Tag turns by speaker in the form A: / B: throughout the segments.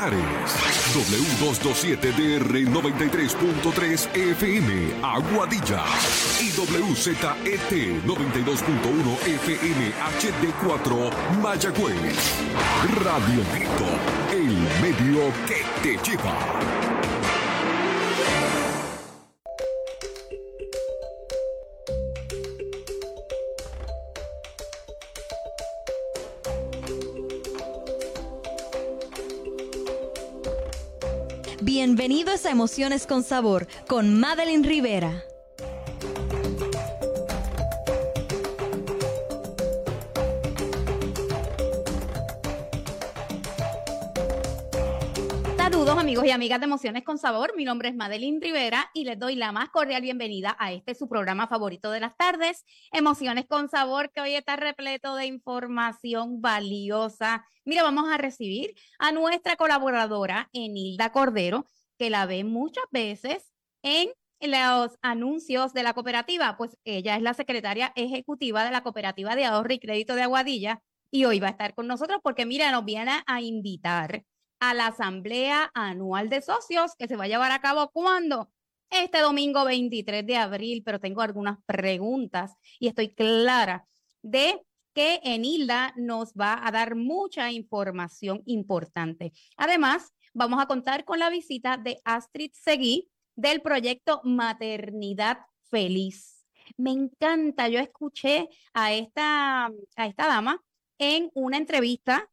A: Linares, W227DR 93.3 FM Aguadilla y WZET 92.1 FM HD4 Mayagüez. Radio Grito, el medio que te lleva.
B: Bienvenidos a Emociones con Sabor con Madeline Rivera.
C: Saludos amigos y amigas de Emociones con Sabor, mi nombre es Madeline Rivera y les doy la más cordial bienvenida a su programa favorito de las tardes, Emociones con Sabor, que hoy está repleto de información valiosa. Mira, vamos a recibir a nuestra colaboradora Enilda Cordero, que la ve muchas veces en los anuncios de la cooperativa, pues ella es la secretaria ejecutiva de la Cooperativa de Ahorro y Crédito de Aguadilla y hoy va a estar con nosotros porque mira, nos viene a invitar a la Asamblea Anual de Socios que se va a llevar a cabo ¿cuándo? Este domingo 23 de abril, pero tengo algunas preguntas y estoy clara de que Enilda nos va a dar mucha información importante. Además, vamos a contar con la visita de Astrid Seguí del proyecto Maternidad Feliz. Me encanta, yo escuché a esta dama en una entrevista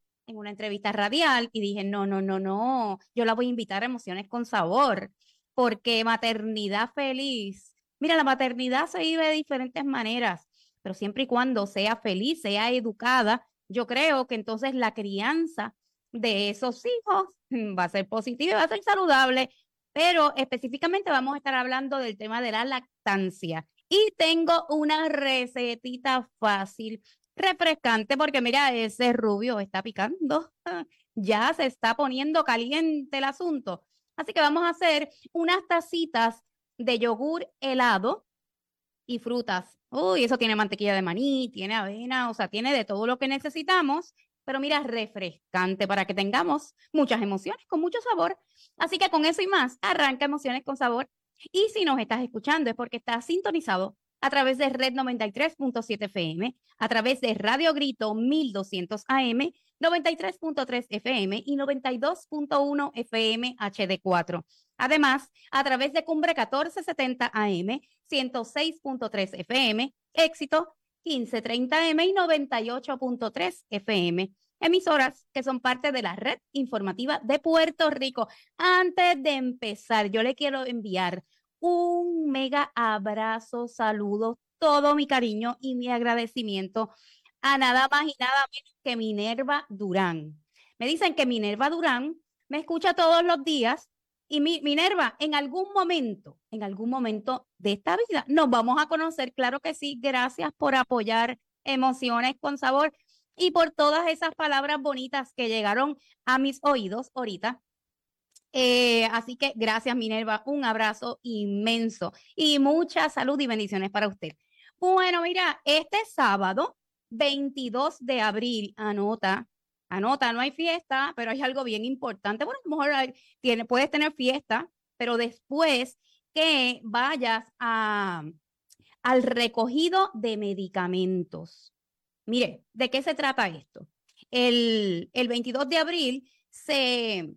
C: radial y dije, no, yo la voy a invitar a Emociones con Sabor, porque maternidad feliz. Mira, la maternidad se vive de diferentes maneras, pero siempre y cuando sea feliz, sea educada, yo creo que entonces la crianza de esos hijos va a ser positiva y va a ser saludable, pero específicamente vamos a estar hablando del tema de la lactancia. Y tengo una recetita fácil, refrescante, porque mira, ese rubio está picando, ya se está poniendo caliente el asunto. Así que vamos a hacer unas tacitas de yogur helado y frutas. Uy, eso tiene mantequilla de maní, tiene avena, o sea, tiene de todo lo que necesitamos, pero mira, refrescante para que tengamos muchas emociones con mucho sabor. Así que con eso y más, arranca Emociones con Sabor. Y si nos estás escuchando es porque estás sintonizado a través de Red 93.7 FM, a través de Radio Grito 1200 AM, 93.3 FM y 92.1 FM HD4. Además, a través de Cumbre 1470 AM, 106.3 FM, Éxito 1530 AM y 98.3 FM. Emisoras que son parte de la red informativa de Puerto Rico. Antes de empezar, yo le quiero enviar un mega abrazo, saludos, todo mi cariño y mi agradecimiento a nada más y nada menos que Minerva Durán. Me dicen que Minerva Durán me escucha todos los días y Minerva, en algún momento de esta vida nos vamos a conocer, claro que sí. Gracias por apoyar Emociones con Sabor y por todas esas palabras bonitas que llegaron a mis oídos ahorita. Así que gracias Minerva, un abrazo inmenso y mucha salud y bendiciones para usted. Bueno, mira, este sábado 22 de abril, anota, no hay fiesta, pero hay algo bien importante. Bueno, a lo mejor puedes tener fiesta, pero después que vayas al recogido de medicamentos. Mire, ¿de qué se trata esto? El 22 de abril se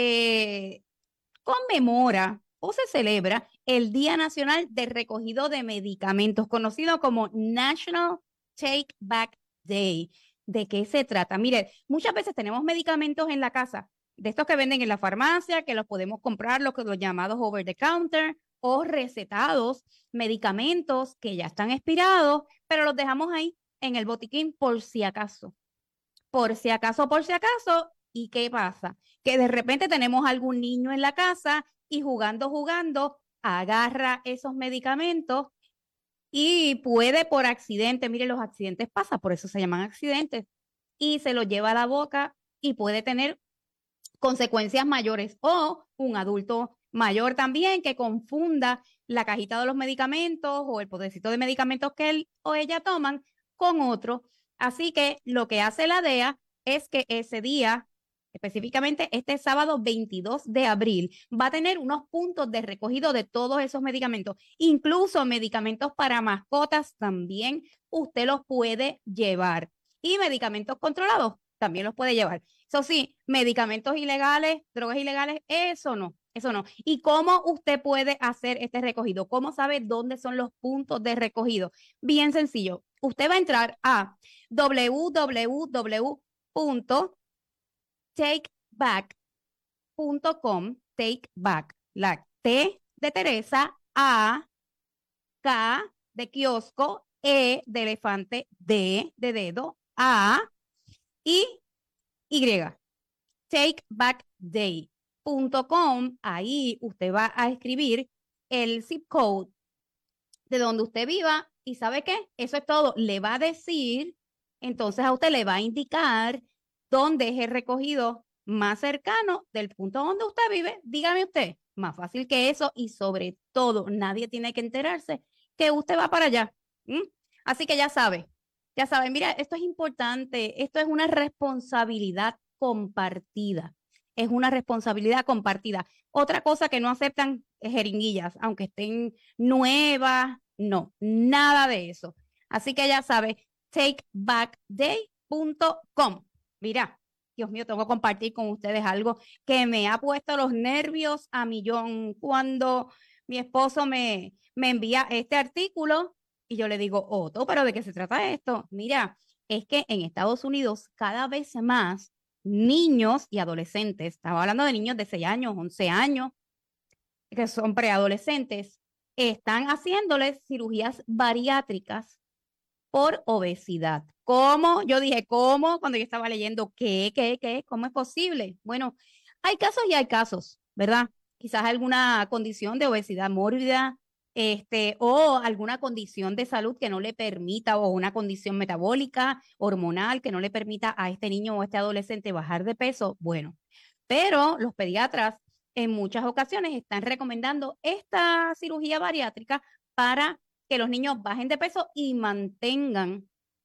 C: conmemora o se celebra el Día Nacional de Recogido de Medicamentos, conocido como National Take Back Day. ¿De qué se trata? Mire, muchas veces tenemos medicamentos en la casa, de estos que venden en la farmacia, que los podemos comprar, los llamados over the counter, o recetados, medicamentos que ya están expirados, pero los dejamos ahí en el botiquín por si acaso. Por si acaso. ¿Y qué pasa? Que de repente tenemos algún niño en la casa y jugando, agarra esos medicamentos y puede por accidente, mire, los accidentes pasan, por eso se llaman accidentes, y se los lleva a la boca y puede tener consecuencias mayores. O un adulto mayor también que confunda la cajita de los medicamentos o el potecito de medicamentos que él o ella toman con otro. Así que lo que hace la DEA es que ese día específicamente este sábado 22 de abril, va a tener unos puntos de recogido de todos esos medicamentos, incluso medicamentos para mascotas también usted los puede llevar. Y medicamentos controlados también los puede llevar. Eso sí, medicamentos ilegales, drogas ilegales, eso no. Eso no. ¿Y cómo usted puede hacer este recogido? ¿Cómo sabe dónde son los puntos de recogido? Bien sencillo. Usted va a entrar a www.takeback.com, takeback, la T de Teresa, A, K de kiosco, E de elefante, D de dedo, A y Y. Takebackday.com, ahí usted va a escribir el zip code de donde usted viva y ¿sabe qué? Eso es todo. Le va a decir, entonces a usted le va a indicar dónde es el recogido más cercano del punto donde usted vive. Dígame usted, más fácil que eso y sobre todo nadie tiene que enterarse que usted va para allá. Así que ya saben, mira, esto es importante, esto es una responsabilidad compartida. Es una responsabilidad compartida. Otra cosa que no aceptan es jeringuillas, aunque estén nuevas, no, nada de eso. Así que ya sabe, takebackday.com. Mira, Dios mío, tengo que compartir con ustedes algo que me ha puesto los nervios a millón cuando mi esposo me envía este artículo y yo le digo, Otto, ¿pero de qué se trata esto? Mira, es que en Estados Unidos cada vez más niños y adolescentes, estaba hablando de niños de 6 años, 11 años, que son preadolescentes, están haciéndoles cirugías bariátricas por obesidad. ¿Cómo? Yo dije, ¿cómo? Cuando yo estaba leyendo, ¿qué? ¿Cómo es posible? Bueno, hay casos y hay casos, ¿verdad? Quizás alguna condición de obesidad mórbida, o alguna condición de salud que no le permita, o una condición metabólica, hormonal, que no le permita a este niño o a este adolescente bajar de peso. Bueno, pero los pediatras en muchas ocasiones están recomendando esta cirugía bariátrica para que los niños bajen de peso y mantengan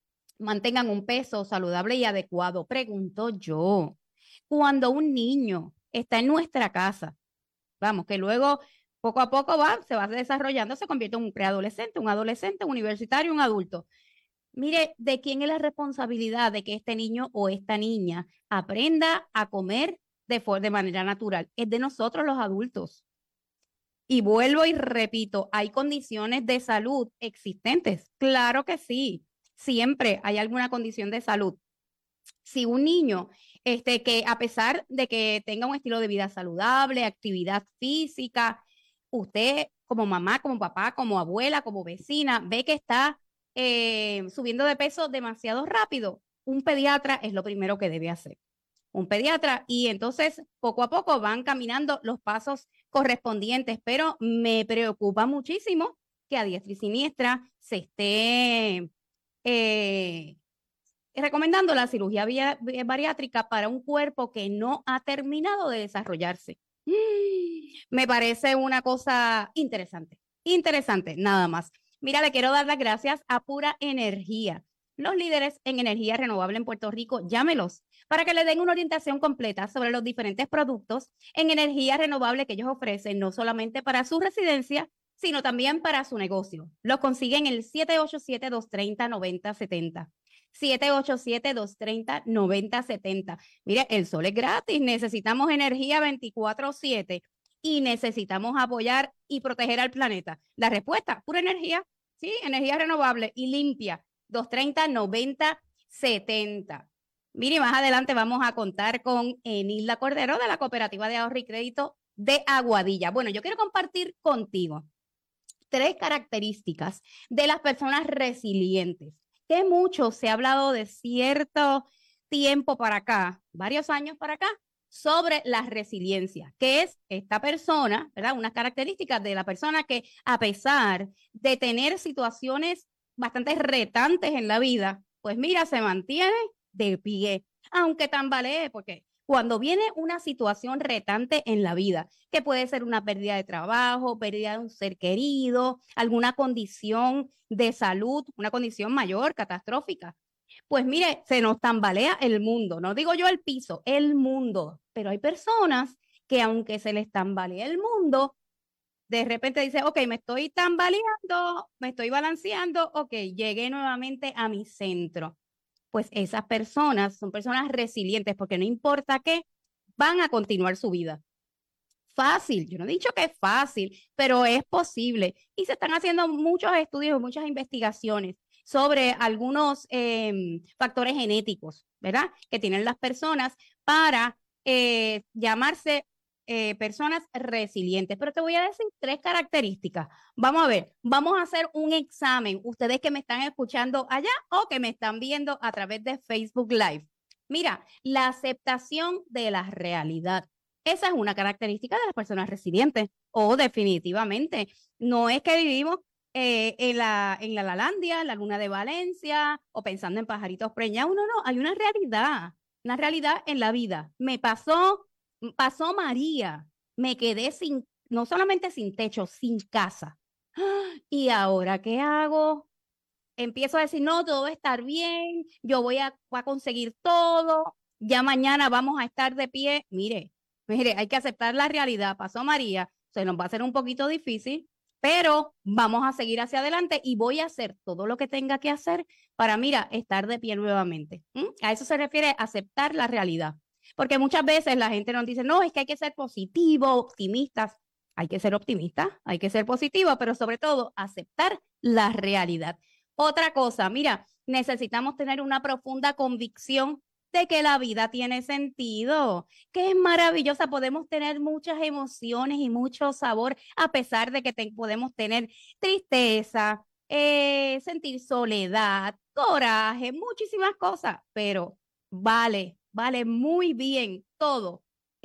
C: un peso saludable y adecuado. Pregunto yo, cuando un niño está en nuestra casa, vamos, que luego poco a poco se va desarrollando, se convierte en un preadolescente, un adolescente, un universitario, un adulto. Mire, ¿de quién es la responsabilidad de que este niño o esta niña aprenda a comer de manera natural? Es de nosotros los adultos. Y vuelvo y repito, ¿hay condiciones de salud existentes? Claro que sí, siempre hay alguna condición de salud. Si un niño, que a pesar de que tenga un estilo de vida saludable, actividad física, usted como mamá, como papá, como abuela, como vecina, ve que está subiendo de peso demasiado rápido, un pediatra es lo primero que debe hacer. Un pediatra, y entonces poco a poco van caminando los pasos correspondientes, pero me preocupa muchísimo que a diestra y siniestra se esté recomendando la cirugía bariátrica para un cuerpo que no ha terminado de desarrollarse. Me parece una cosa interesante, nada más. Mira, le quiero dar las gracias a Pura Energía, los líderes en energía renovable en Puerto Rico. Llámelos para que le den una orientación completa sobre los diferentes productos en energía renovable que ellos ofrecen, no solamente para su residencia, sino también para su negocio. Los consiguen en el 787-230-9070. 787-230-9070. Mire, el sol es gratis, necesitamos energía 24/7 y necesitamos apoyar y proteger al planeta. La respuesta, Pura Energía, sí, energía renovable y limpia, 230-9070. Mire, más adelante vamos a contar con Enilda Cordero de la Cooperativa de Ahorro y Crédito de Aguadilla. Bueno, yo quiero compartir contigo 3 características de las personas resilientes, que mucho se ha hablado de cierto tiempo para acá, varios años para acá, sobre la resiliencia, que es esta persona, ¿verdad? Unas características de la persona que, a pesar de tener situaciones bastante retantes en la vida, pues mira, se mantiene de pie, aunque tambalee, porque cuando viene una situación retante en la vida, que puede ser una pérdida de trabajo, pérdida de un ser querido, alguna condición de salud, una condición mayor, catastrófica, Pues mire, se nos tambalea el mundo, no digo yo el piso, el mundo, pero hay personas que aunque se les tambalea el mundo, de repente dice, ok, me estoy tambaleando, me estoy balanceando, ok, llegué nuevamente a mi centro. Pues esas personas son personas resilientes porque no importa qué, van a continuar su vida. Fácil, yo no he dicho que es fácil, pero es posible. Y se están haciendo muchos estudios, muchas investigaciones sobre algunos factores genéticos, ¿verdad? Que tienen las personas para llamarse personas resilientes. Pero te voy a decir 3 características. Vamos a ver, vamos a hacer un examen. Ustedes que me están escuchando allá o que me están viendo a través de Facebook Live. Mira, la aceptación de la realidad. Esa es una característica de las personas resilientes. O definitivamente, no es que vivimos en la Lalandia, la luna de Valencia, o pensando en pajaritos preñados. No, hay una realidad en la vida. Me pasó María, me quedé no solamente sin techo, sin casa. ¿Y ahora qué hago? Empiezo a decir, no, todo va a estar bien, yo voy a conseguir todo, ya mañana vamos a estar de pie. Mire, hay que aceptar la realidad. Pasó María, se nos va a hacer un poquito difícil, pero vamos a seguir hacia adelante y voy a hacer todo lo que tenga que hacer para, mira, estar de pie nuevamente. A eso se refiere aceptar la realidad. Porque muchas veces la gente nos dice, no, es que hay que ser positivo, optimistas. Hay que ser optimistas, hay que ser positivo, pero sobre todo aceptar la realidad. Otra cosa, mira, necesitamos tener una profunda convicción de que la vida tiene sentido, que es maravillosa. Podemos tener muchas emociones y mucho sabor, a pesar de que podemos tener tristeza, sentir soledad, coraje, muchísimas cosas, pero vale muy bien todo,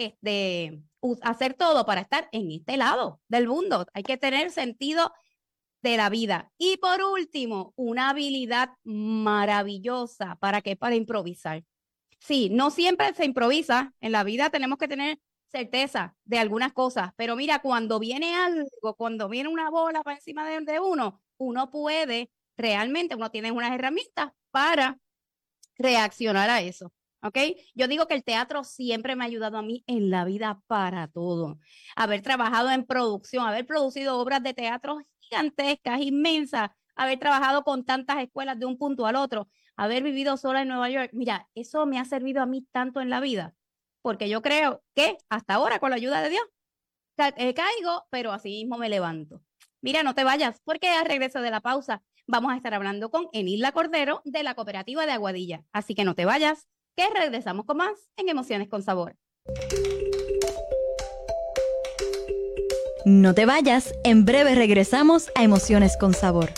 C: hacer todo para estar en este lado del mundo. Hay que tener sentido de la vida. Y por último, una habilidad maravillosa. ¿Para qué? Para improvisar. Sí, no siempre se improvisa. En la vida tenemos que tener certeza de algunas cosas, pero mira, cuando viene algo, cuando viene una bola para encima de uno puede realmente, uno tiene unas herramientas para reaccionar a eso. ¿Ok? Yo digo que el teatro siempre me ha ayudado a mí en la vida para todo. Haber trabajado en producción, haber producido obras de teatro gigantescas, inmensas, haber trabajado con tantas escuelas de un punto al otro, haber vivido sola en Nueva York. Mira, eso me ha servido a mí tanto en la vida, porque yo creo que hasta ahora, con la ayuda de Dios, caigo, pero así mismo me levanto. Mira, no te vayas, porque al regreso de la pausa vamos a estar hablando con Enilda Cordero de la Cooperativa de Aguadilla. Así que no te vayas, que regresamos con más en Emociones con Sabor.
B: No te vayas, en breve regresamos a Emociones con Sabor.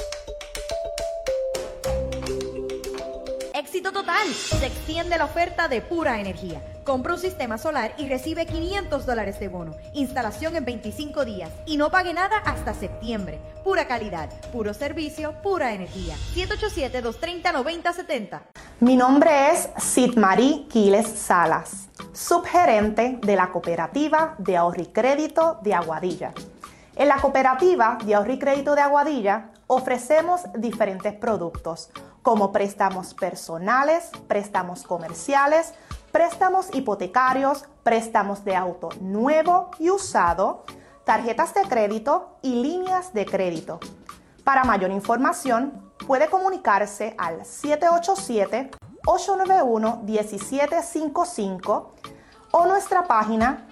D: Éxito total, se extiende la oferta de Pura Energía. Compra un sistema solar y recibe $500 de bono. Instalación en 25 días y no pague nada hasta septiembre. Pura calidad, puro servicio, pura energía. 787-230-9070.
E: Mi nombre es Sidmarí Quiles Salas, subgerente de la Cooperativa de Ahorro y Crédito de Aguadilla. En la Cooperativa de Ahorro y Crédito de Aguadilla ofrecemos diferentes productos como préstamos personales, préstamos comerciales, préstamos hipotecarios, préstamos de auto nuevo y usado, tarjetas de crédito y líneas de crédito. Para mayor información, puede comunicarse al 787-891-1755 o nuestra página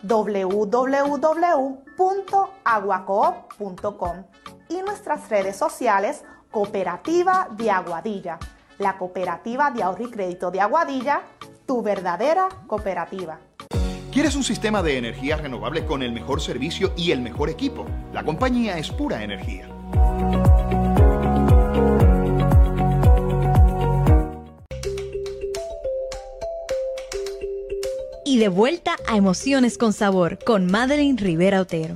E: www.aguacoop.com y nuestras redes sociales Cooperativa de Aguadilla, la Cooperativa de Ahorro y Crédito de Aguadilla, tu verdadera cooperativa.
F: ¿Quieres un sistema de energía renovable con el mejor servicio y el mejor equipo? La compañía es Pura Energía.
B: Y de vuelta a Emociones con Sabor con Madeline Rivera Otero.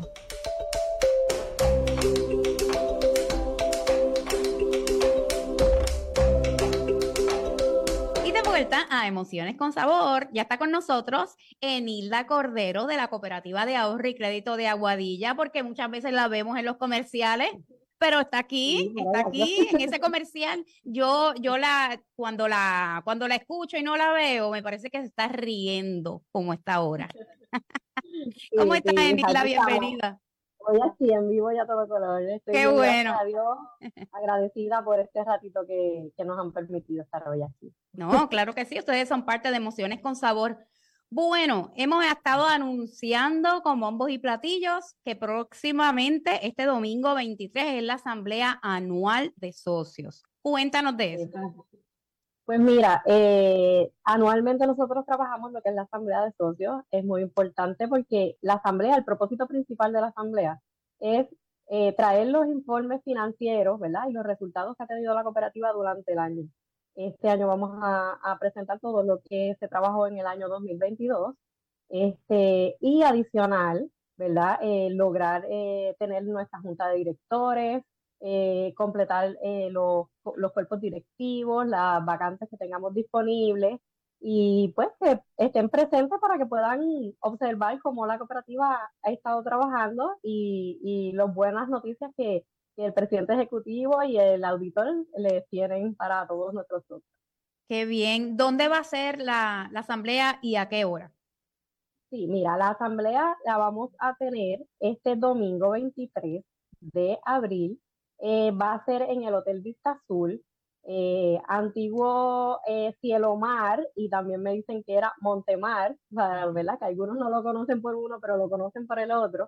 C: A Emociones con Sabor, ya está con nosotros Enilda Cordero de la Cooperativa de Ahorro y Crédito de Aguadilla, porque muchas veces la vemos en los comerciales Pero está
G: Sí,
C: aquí en ese comercial. Cuando la escucho y no la veo, me parece que se está riendo como está ahora. ¿Cómo
G: sí,
C: estás,
G: sí,
C: Enid? La
G: aquí estamos.
C: bienvenida.
G: Hoy aquí en vivo y a todo color. Estoy
C: Qué
G: bien,
C: bueno.
G: gracias a Dios, agradecida por este ratito que nos han permitido estar hoy aquí.
C: No, claro que sí, ustedes son parte de Emociones con Sabor. Bueno, hemos estado anunciando con bombos y platillos que próximamente, este domingo 23, es la Asamblea Anual de Socios. Cuéntanos de eso.
G: Pues mira, anualmente nosotros trabajamos lo que es la asamblea de socios. Es muy importante porque la asamblea, el propósito principal de la asamblea es traer los informes financieros, ¿verdad? Y los resultados que ha tenido la cooperativa durante el año. Este año vamos a presentar todo lo que se trabajó en el año 2022. Y adicional, ¿verdad? Lograr tener nuestra junta de directores, completar los cuerpos directivos, las vacantes que tengamos disponibles y pues que estén presentes para que puedan observar cómo la cooperativa ha estado trabajando y las buenas noticias que el presidente ejecutivo y el auditor les tienen para todos nuestros socios.
C: Qué bien. ¿Dónde va a ser la asamblea y a qué hora?
G: Sí, mira, la asamblea la vamos a tener este domingo 23 de abril. Va a ser en el Hotel Vista Azul, antiguo Cielo Mar, y también me dicen que era Montemar, o sea, ¿verdad? Que algunos no lo conocen por uno, pero lo conocen por el otro.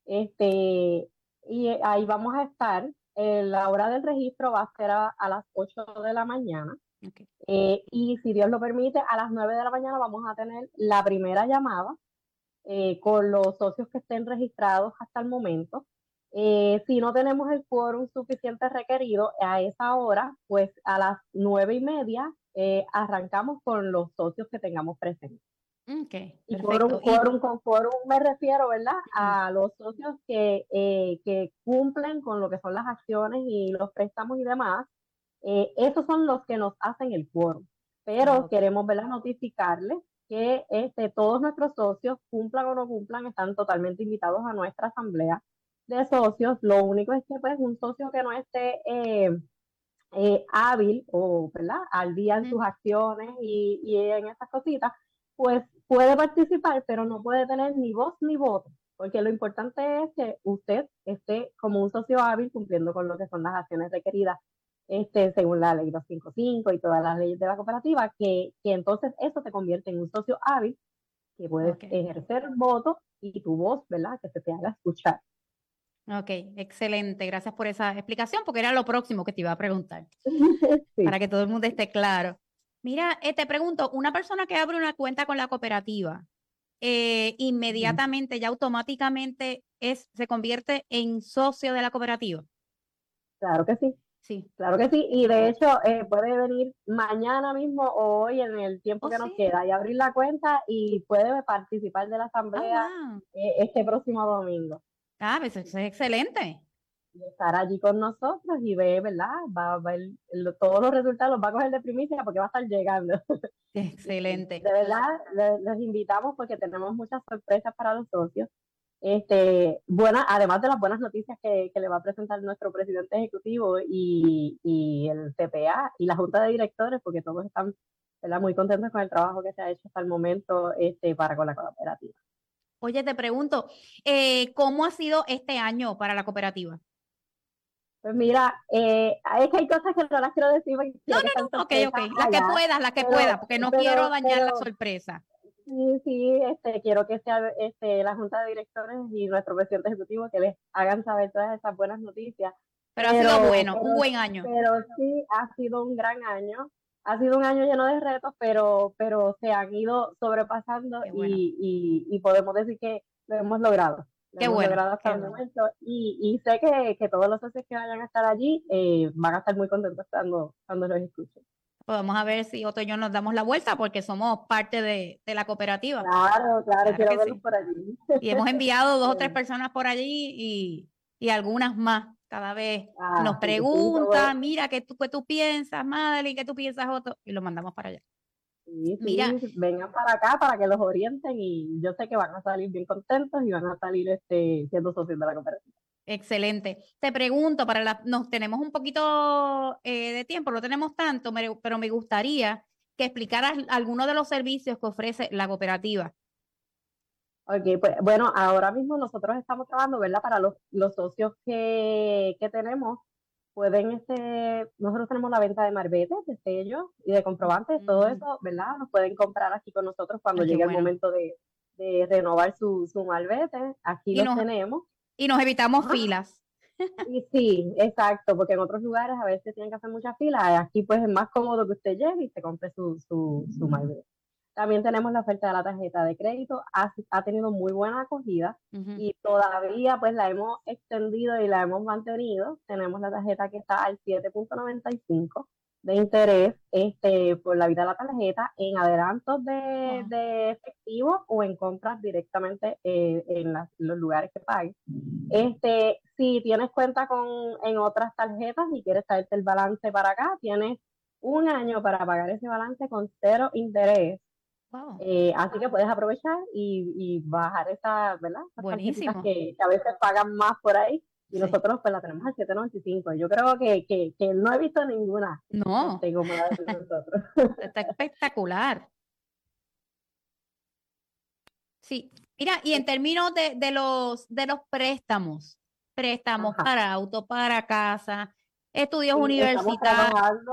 G: Y ahí vamos a estar. La hora del registro va a ser a las 8 de la mañana.
C: Okay.
G: Y si Dios lo permite, a las 9 de la mañana vamos a tener la primera llamada con los socios que estén registrados hasta el momento. Si no tenemos el quórum suficiente requerido a esa hora, pues a las 9:30 arrancamos con los socios que tengamos presentes.
C: Okay,
G: y
C: perfecto.
G: con quórum me refiero, ¿verdad? A los socios que cumplen con lo que son las acciones y los préstamos y demás. Esos son los que nos hacen el quórum. Pero queremos, ¿verdad?, notificarles que todos nuestros socios, cumplan o no cumplan, están totalmente invitados a nuestra asamblea de socios. Lo único es que pues un socio que no esté hábil o, ¿verdad?, al día en sus acciones y en esas cositas, pues puede participar, pero no puede tener ni voz ni voto, porque lo importante es que usted esté como un socio hábil cumpliendo con lo que son las acciones requeridas según la ley 255 y todas las leyes de la cooperativa, que entonces eso te convierte en un socio hábil que puedes ejercer voto y tu voz, ¿verdad?, que se te haga escuchar.
C: Ok, excelente. Gracias por esa explicación, porque era lo próximo que te iba a preguntar,
G: Sí.
C: para que todo el mundo esté claro. Mira, te pregunto, una persona que abre una cuenta con la cooperativa, inmediatamente, ya automáticamente se convierte en socio de la cooperativa.
G: Claro que sí.
C: Sí.
G: Claro que sí, y de hecho puede venir mañana mismo o hoy en el tiempo que nos queda y abrir la cuenta y puede participar de la asamblea este próximo domingo.
C: Ah, pues eso es excelente.
G: Y estar allí con nosotros y ver, ¿verdad? Va a ver todos los resultados, los va a coger de primicia porque va a estar llegando.
C: Excelente.
G: De verdad, los invitamos porque tenemos muchas sorpresas para los socios. Además de las buenas noticias que le va a presentar nuestro presidente ejecutivo y el CPA y la junta de directores, porque todos están, ¿verdad?, muy contentos con el trabajo que se ha hecho hasta el momento para con la cooperativa.
C: Oye, te pregunto, ¿cómo ha sido este año para la cooperativa?
G: Pues mira, es que hay cosas que no las quiero decir.
C: No, ok. La que pueda, porque no quiero dañar la sorpresa.
G: Sí, quiero que sea la junta de directores y nuestro presidente ejecutivo que les hagan saber todas esas buenas noticias.
C: Pero ha sido bueno, un buen año.
G: Pero sí, ha sido un gran año. Ha sido un año lleno de retos, pero se han ido sobrepasando y podemos decir que lo hemos logrado. Lo hemos logrado hasta el momento. Y sé que todos los socios que vayan a estar allí van a estar muy contentos cuando los escuchen.
C: Vamos a ver si Otto y yo nos damos la vuelta porque somos parte de la cooperativa.
G: Claro, quiero verlos por allí.
C: Y hemos enviado 2 o 3 personas por allí y algunas más. Cada vez nos preguntan, mira, ¿qué tú piensas, Madeline? ¿Qué tú piensas, Otto? Y lo mandamos para allá.
G: Sí, mira, vengan para acá para que los orienten y yo sé que van a salir bien contentos y van a salir siendo socios de la cooperativa.
C: Excelente. Te pregunto, nos tenemos un poquito de tiempo, no tenemos tanto, pero me gustaría que explicaras algunos de los servicios que ofrece la cooperativa.
G: Ok, pues bueno, ahora mismo nosotros estamos trabajando, ¿verdad? Para los socios que tenemos, nosotros tenemos la venta de marbetes, de sellos y de comprobantes, todo eso, ¿verdad? Nos pueden comprar aquí con nosotros cuando
C: Ay, qué
G: llegue el
C: bueno.
G: momento de renovar su marbete, aquí los tenemos.
C: Y nos evitamos filas.
G: Y sí, exacto, porque en otros lugares a veces tienen que hacer muchas filas, aquí pues es más cómodo que usted llegue y se compre su marbete. También tenemos la oferta de la tarjeta de crédito, ha tenido muy buena acogida y todavía pues la hemos extendido y la hemos mantenido. Tenemos la tarjeta que está al 7.95 de interés por la vida de la tarjeta en adelantos de efectivo o en compras directamente en los lugares que paguen. Si tienes cuenta en otras tarjetas y quieres traerte el balance para acá, tienes un año para pagar ese balance con 0 interés.
C: Wow.
G: Así que puedes aprovechar y bajar esas, ¿verdad? Esas
C: Buenísimo.
G: tarjetitas que a veces pagan más por ahí y nosotros pues la tenemos al 7.95. Yo creo que no he visto ninguna.
C: No.
G: Como la de nosotros.
C: Está espectacular. Sí. Mira, y en términos de los préstamos para auto, para casa, estudios universitarios.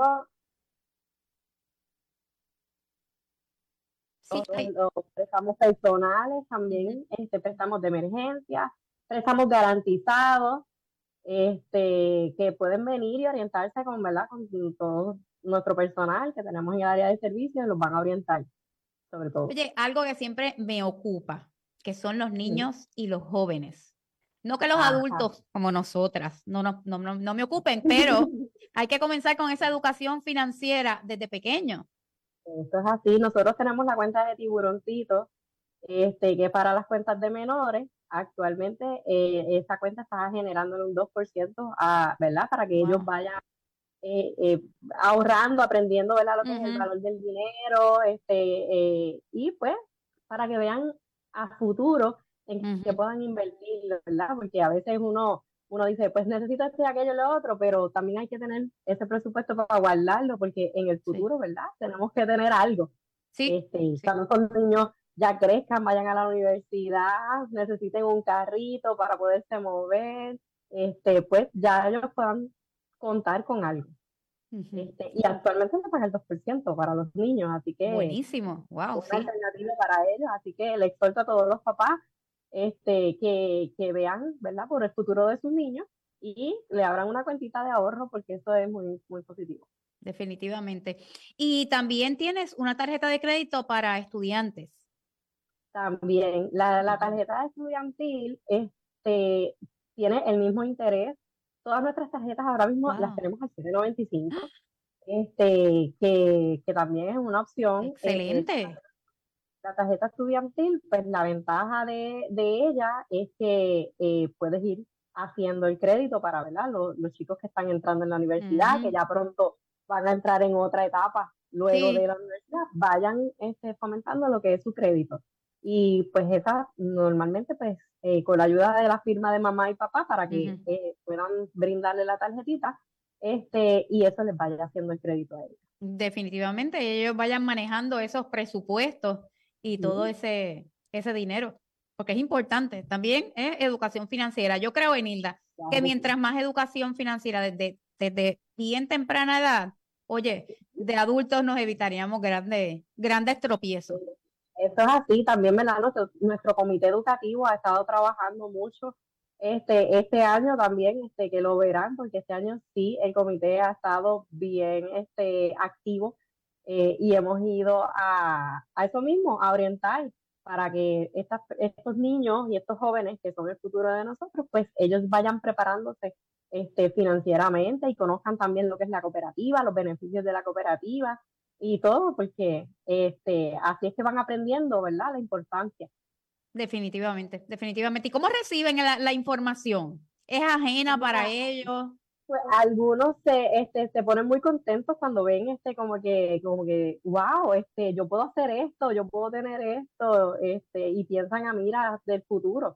G: Los préstamos personales también, préstamos de emergencia, préstamos garantizados, que pueden venir y orientarse con todo nuestro personal que tenemos en el área de servicios, los van a orientar, sobre todo.
C: Oye, algo que siempre me ocupa, que son los niños y los jóvenes. No que los adultos como nosotras no me ocupen, pero hay que comenzar con esa educación financiera desde pequeño.
G: Eso es así. Nosotros tenemos la cuenta de Tiburoncito, que para las cuentas de menores, actualmente esa cuenta está generándole un 2%, ¿verdad? Para que ellos vayan ahorrando, aprendiendo, ¿verdad? Lo que es el valor del dinero, y pues para que vean a futuro en que puedan invertir, ¿verdad? Porque a veces uno dice, pues necesito aquello, lo otro, pero también hay que tener ese presupuesto para guardarlo, porque en el futuro, ¿verdad? Tenemos que tener algo. Cuando son niños ya crezcan, vayan a la universidad, necesiten un carrito para poderse mover, pues ya ellos puedan contar con algo. Y actualmente se paga el 2% para los niños, así que
C: buenísimo, wow,
G: una alternativa para ellos, así que le exhorto a todos los papás que vean, ¿verdad?, por el futuro de sus niños y le abran una cuentita de ahorro, porque eso es muy, muy positivo.
C: Definitivamente. Y también tienes una tarjeta de crédito para estudiantes.
G: También, la tarjeta estudiantil tiene el mismo interés. Todas nuestras tarjetas ahora mismo las tenemos al 7.95, que también es una opción.
C: Excelente.
G: La tarjeta estudiantil, pues la ventaja de ella es que puedes ir haciendo el crédito para, ¿verdad?, los chicos que están entrando en la universidad, que ya pronto van a entrar en otra etapa luego de la universidad, vayan fomentando lo que es su crédito. Y pues esa normalmente pues con la ayuda de la firma de mamá y papá para que puedan brindarle la tarjetita, y eso les vaya haciendo el crédito a ellos.
C: Definitivamente, ellos vayan manejando esos presupuestos y todo ese dinero, porque es importante. También es educación financiera. Yo creo, Enilda, que mientras más educación financiera desde bien temprana edad, oye, de adultos nos evitaríamos grandes tropiezos.
G: Eso es así. También, ¿verdad?, nuestro comité educativo ha estado trabajando mucho este año también, que lo verán, porque este año sí el comité ha estado bien activo, y hemos ido a eso mismo, a orientar para que estos niños y estos jóvenes que son el futuro de nosotros, pues ellos vayan preparándose financieramente y conozcan también lo que es la cooperativa, los beneficios de la cooperativa y todo, porque así es que van aprendiendo, ¿verdad?, la importancia.
C: Definitivamente, definitivamente. ¿Y cómo reciben la información? ¿Es ajena para ellos?
G: Pues algunos se ponen muy contentos cuando ven como que wow, yo puedo hacer esto, yo puedo tener esto, y piensan a miras del futuro.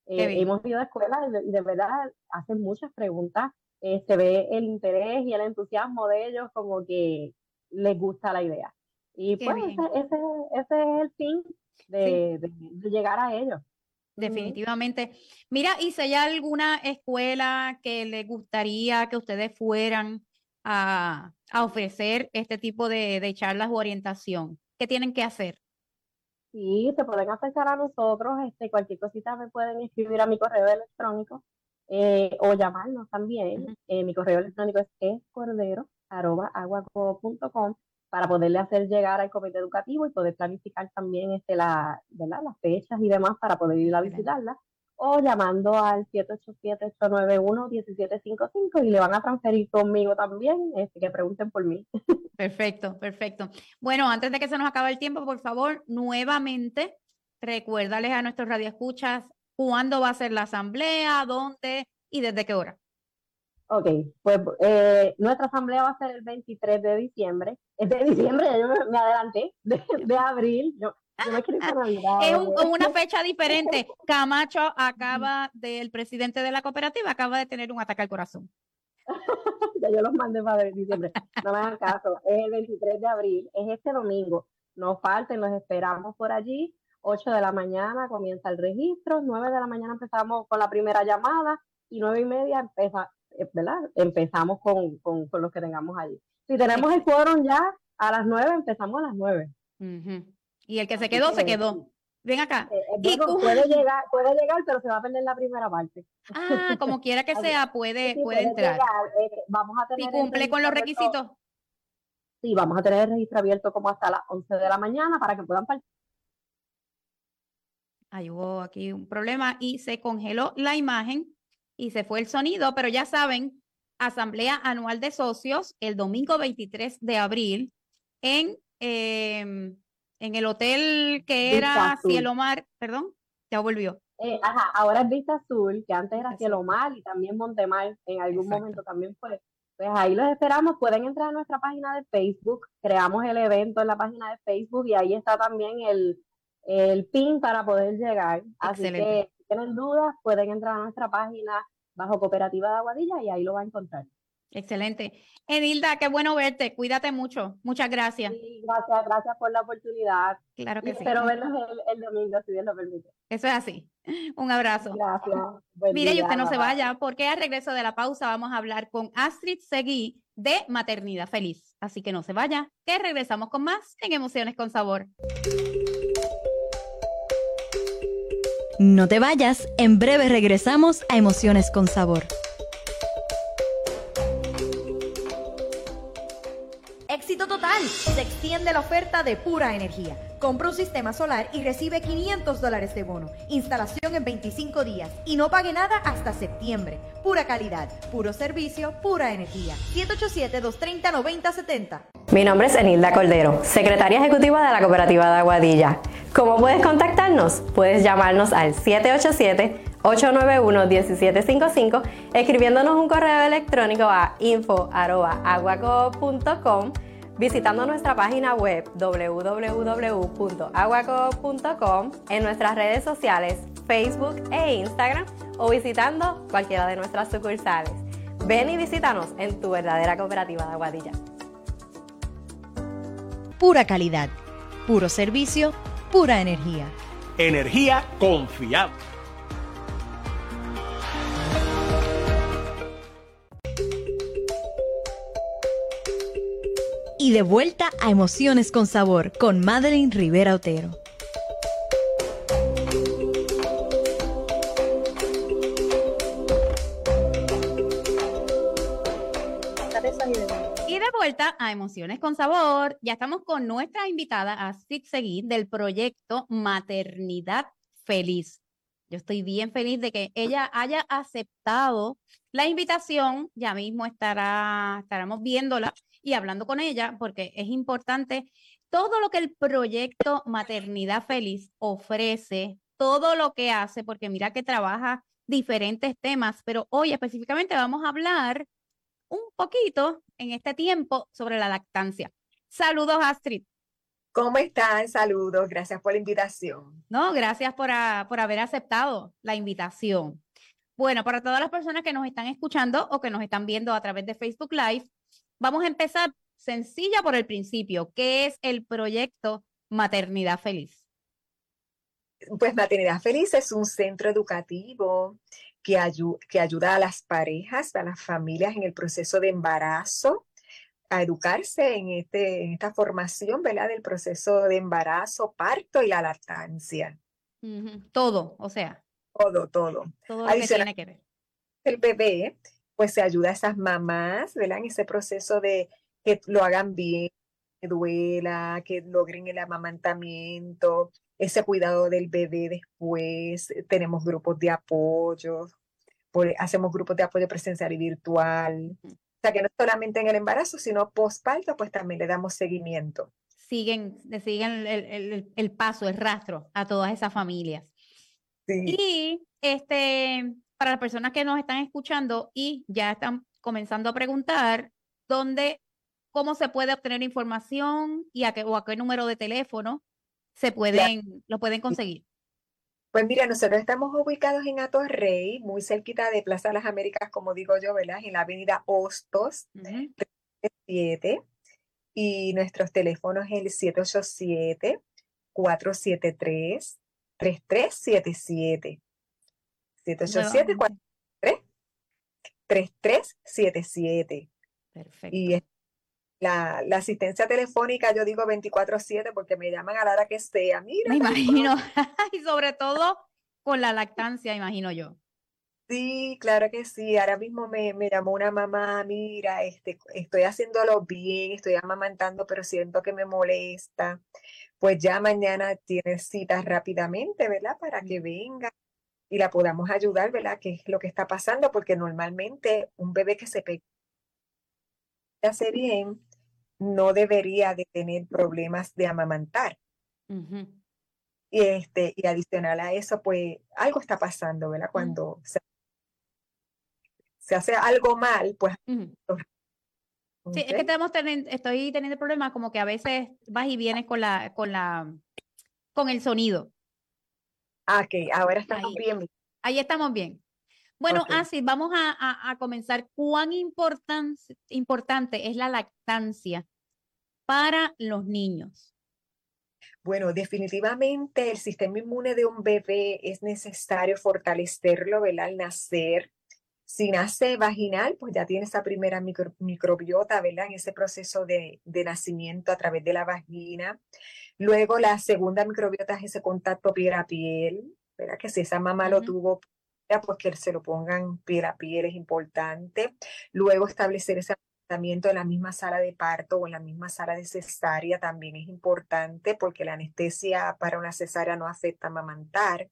C: Qué bien.
G: Hemos ido a escuelas y de verdad hacen muchas preguntas. Se ve el interés y el entusiasmo de ellos como que les gusta la idea. Y
C: Qué
G: pues
C: bien.
G: ese es el fin
C: Sí,
G: de llegar a ellos. Ujú.
C: definitivamente. Mira, ¿y si hay alguna escuela que les gustaría que ustedes fueran a ofrecer este tipo de charlas o orientación? ¿Qué tienen que hacer?
G: Sí, se pueden acercar a nosotros, cualquier cosita me pueden escribir a mi correo electrónico o llamarnos también.
C: Ujú.
G: Mi correo electrónico es escordero@aguaco.com para poderle hacer llegar al comité educativo y poder planificar también ¿verdad? Las fechas y demás para poder ir a
C: Excelente.
G: visitarla. O llamando al 787-891-1755 y le van a transferir conmigo también, que pregunten por mí.
C: Perfecto, perfecto. Bueno, antes de que se nos acabe el tiempo, por favor, nuevamente, recuérdales a nuestros radioescuchas cuándo va a ser la asamblea, dónde y desde qué hora.
G: Ok, pues nuestra asamblea va a ser el 23 de diciembre. Es de diciembre, ya yo me adelanté, de abril. Yo me quedé para Navidad.
C: Es una fecha diferente. Camacho el presidente de la cooperativa acaba de tener un ataque al corazón.
G: Ya yo los mandé para diciembre. No me hagan caso. Es el 23 de abril. Es este domingo. No falten, los esperamos por allí. 8 de la mañana comienza el registro. 9 de la mañana empezamos con la primera llamada. Y 9:30 ¿verdad? Empezamos con los que tengamos allí. Si tenemos el quórum ya, a las 9 empezamos a las 9.
C: Ujú. Y el que se
G: Así
C: quedó, se
G: que,
C: quedó. Ven acá.
G: bueno, puede llegar, pero se va a perder la primera parte.
C: Como quiera que sea,
G: Sí,
C: puede
G: puede
C: entrar.
G: llegar. Vamos a
C: Si
G: tener el
C: cumple con
G: registro
C: los
G: abierto.
C: requisitos.
G: Sí, vamos a tener el registro abierto como hasta las 11 de la mañana para que puedan participar.
C: Ahí hubo aquí un problema y se congeló la imagen y se fue el sonido, pero ya saben, Asamblea Anual de Socios el domingo 23 de abril en el hotel que
G: Vista
C: era
G: Azul.
C: Cielo Mar, perdón, ya volvió.
G: Ahora es Vista Azul, que antes era
C: Vista
G: Cielo
C: Azul.
G: Mar y también Montemar, en algún
C: Exacto.
G: momento también fue. Pues ahí los esperamos, pueden entrar a nuestra página de Facebook, creamos el evento en la página de Facebook y ahí está también el pin para poder llegar. Así
C: Excelente.
G: que si tienen dudas, pueden entrar a nuestra página bajo Cooperativa de Aguadilla y ahí lo va a encontrar.
C: Excelente. Enilda, qué bueno verte. Cuídate mucho. Muchas gracias.
G: Sí, gracias por la oportunidad.
C: Claro que
G: Y
C: sí.
G: espero verlos el domingo, si Dios lo permite.
C: Eso es así. Un abrazo.
G: Gracias. Buen
C: Mire, y
G: día,
C: usted no se
G: bye-bye.
C: vaya, porque al regreso de la pausa vamos a hablar con Astrid Seguí de Maternidad Feliz. Así que no se vaya, que regresamos con más en Emociones con Sabor.
B: No te vayas, en breve regresamos a Emociones con Sabor.
D: Éxito total. Se extiende la oferta de Pura Energía. Compra un sistema solar y recibe $500 de bono. Instalación en 25 días y no pague nada hasta septiembre. Pura calidad, puro servicio, pura energía. 787-230-9070.
H: Mi nombre es Enilda Cordero, secretaria ejecutiva de la Cooperativa de Aguadilla. ¿Cómo puedes contactarnos? Puedes llamarnos al 787-891-1755, escribiéndonos un correo electrónico a info@aguaco.com, visitando nuestra página web www.aguaco.com, en nuestras redes sociales Facebook e Instagram o visitando cualquiera de nuestras sucursales. Ven y visítanos en tu verdadera Cooperativa de Aguadilla.
B: Pura calidad, puro servicio, pura energía.
I: Energía confiable.
B: Y de vuelta a Emociones con Sabor con Madeline Rivera Otero.
C: Y de vuelta a Emociones con Sabor, ya estamos con nuestra invitada Astrid Seguí del proyecto Maternidad Feliz. Yo estoy bien feliz de que ella haya aceptado la invitación. Ya mismo estaremos viéndola y hablando con ella, porque es importante todo lo que el proyecto Maternidad Feliz ofrece, todo lo que hace, porque mira que trabaja diferentes temas, pero hoy específicamente vamos a hablar un poquito en este tiempo sobre la lactancia. Saludos, Astrid.
J: ¿Cómo están? Saludos, gracias por la invitación.
C: No, gracias por haber aceptado la invitación. Bueno, para todas las personas que nos están escuchando o que nos están viendo a través de Facebook Live, vamos a empezar sencilla por el principio. ¿Qué es el proyecto Maternidad Feliz?
J: Pues Maternidad Feliz es un centro educativo que ayuda a las parejas, a las familias en el proceso de embarazo, a educarse en esta formación, ¿verdad? Del proceso de embarazo, parto y la lactancia.
C: Todo, o sea.
J: Todo.
C: Todo lo que tiene que ver.
J: El bebé, pues se ayuda a esas mamás, ¿verdad? En ese proceso de que lo hagan bien, que duela, que logren el amamantamiento, ese cuidado del bebé después. Tenemos grupos de apoyo, hacemos grupos de apoyo presencial y virtual. O sea, que no solamente en el embarazo, sino postparto, pues también le damos seguimiento.
C: Siguen el paso, el rastro a todas esas familias. Sí. Y para las personas que nos están escuchando y ya están comenzando a preguntar, ¿cómo se puede obtener información y a qué número de teléfono lo pueden conseguir?
J: Pues mira, nosotros estamos ubicados en Atorrey, muy cerquita de Plaza de las Américas, como digo yo, ¿verdad? En la avenida Hostos, 37, y nuestros teléfonos es el 787-473-3377. 787-473-3377. Perfecto. Y la asistencia telefónica, yo digo 24/7 porque me llaman a la hora que sea. Mira,
C: me imagino. Y sobre todo con la lactancia, imagino yo.
J: Sí, claro que sí. Ahora mismo me llamó una mamá, mira, estoy haciéndolo bien, estoy amamantando, pero siento que me molesta. Pues ya mañana tienes citas rápidamente, ¿verdad? Para que venga y la podamos ayudar, ¿verdad? ¿Qué es lo que está pasando? Porque normalmente un bebé que se hace bien no debería de tener problemas de amamantar. Y adicional a eso, pues algo está pasando, ¿verdad? Cuando se hace algo mal, pues...
C: Sí, es que estoy teniendo problemas como que a veces vas y vienes con el sonido.
J: Ok, ahora estamos bien.
C: Ahí estamos bien. Bueno, así vamos a comenzar. ¿Cuán importante es la lactancia para los niños?
J: Bueno, definitivamente el sistema inmune de un bebé es necesario fortalecerlo, ¿verdad? Al nacer. Si nace vaginal, pues ya tiene esa primera microbiota, ¿verdad? En ese proceso de nacimiento a través de la vagina. Luego la segunda microbiota es ese contacto piel a piel, ¿verdad? Que si esa mamá lo tuvo, pues que se lo pongan piel a piel es importante. Luego establecer ese tratamiento en la misma sala de parto o en la misma sala de cesárea también es importante porque la anestesia para una cesárea no afecta a amamantar.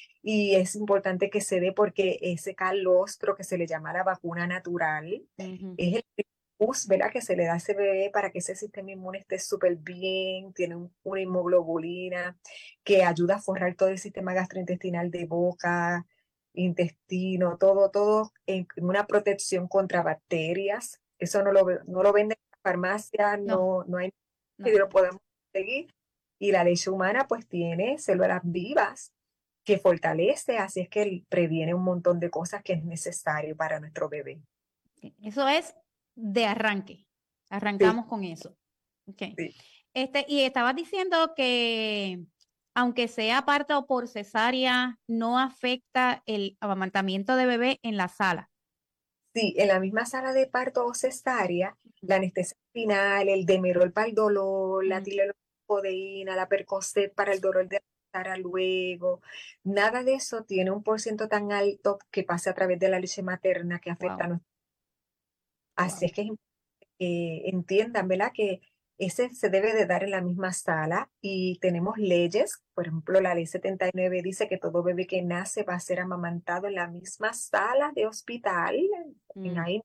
J: Y es importante que se dé porque ese calostro que se le llama la vacuna natural es el plus, ¿verdad? Que se le da a ese bebé para que ese sistema inmune esté súper bien, tiene una inmunoglobulina que ayuda a forrar todo el sistema gastrointestinal de boca, intestino, todo en una protección contra bacterias. Eso no lo venden en la farmacia, no hay que lo podamos conseguir. Y la leche humana pues tiene células vivas que fortalece, así es que previene un montón de cosas que es necesario para nuestro bebé.
C: Eso es de arranque. Arrancamos con eso. Okay. Sí. Y estabas diciendo que aunque sea parto o por cesárea, no afecta el amamantamiento de bebé en la sala.
J: Sí, en la misma sala de parto o cesárea, la anestesia final, el Demerol para el dolor, la tilenol-codeína, la Percocet para el dolor de luego, nada de eso tiene un porcentaje tan alto que pase a través de la leche materna que afecta a nuestro. Así es que es importante que entiendan, ¿verdad? Que ese se debe de dar en la misma sala y tenemos leyes, por ejemplo, la ley 79 dice que todo bebé que nace va a ser amamantado en la misma sala de hospital, en ahí,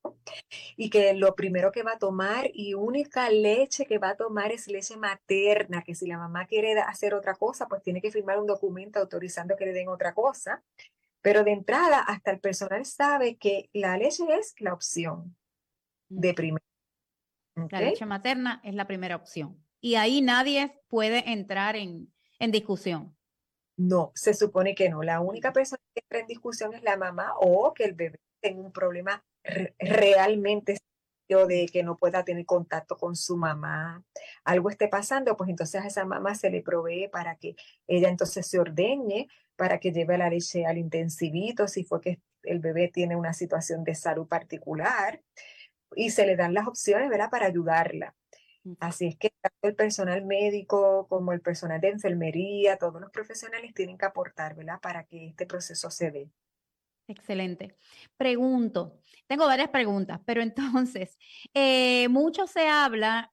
J: y que lo primero que va a tomar y única leche que va a tomar es leche materna, que si la mamá quiere hacer otra cosa, pues tiene que firmar un documento autorizando que le den otra cosa. Pero de entrada, hasta el personal sabe que la leche es la opción de primero.
C: La leche materna es la primera opción. y ahí nadie puede entrar en discusión.
J: No, se supone que no. La única persona que entra en discusión es la mamá o que el bebé tenga un problema realmente serio de que no pueda tener contacto con su mamá, algo esté pasando, pues entonces a esa mamá se le provee para que ella entonces se ordeñe, para que lleve la leche al intensivito, si fue que el bebé tiene una situación de salud particular, y se le dan las opciones, ¿verdad?, para ayudarla. Así es que tanto el personal médico como el personal de enfermería, todos los profesionales tienen que aportar, ¿verdad?, para que este proceso se dé.
C: Excelente. Pregunto, tengo varias preguntas, pero entonces, mucho se habla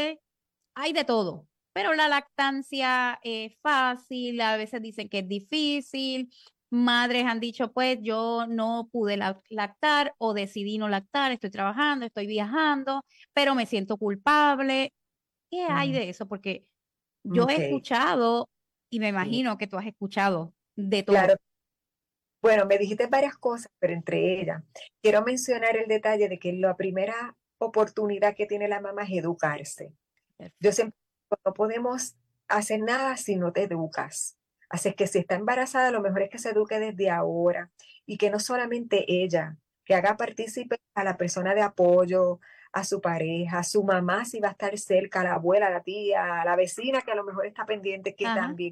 C: hay de todo, pero la lactancia es fácil, a veces dicen que es difícil, madres han dicho, pues yo no pude lactar o decidí no lactar, estoy trabajando, estoy viajando, pero me siento culpable. ¿Qué hay de eso? Porque yo he escuchado, y me imagino que tú has escuchado de todo.
J: Claro. Bueno, me dijiste varias cosas, pero entre ellas, quiero mencionar el detalle de que la primera oportunidad que tiene la mamá es educarse. Yo siempre digo, no podemos hacer nada si no te educas. Así es que si está embarazada, lo mejor es que se eduque desde ahora y que no solamente ella, que haga partícipe a la persona de apoyo, a su pareja, a su mamá si va a estar cerca, a la abuela, a la tía, a la vecina que a lo mejor está pendiente, que también.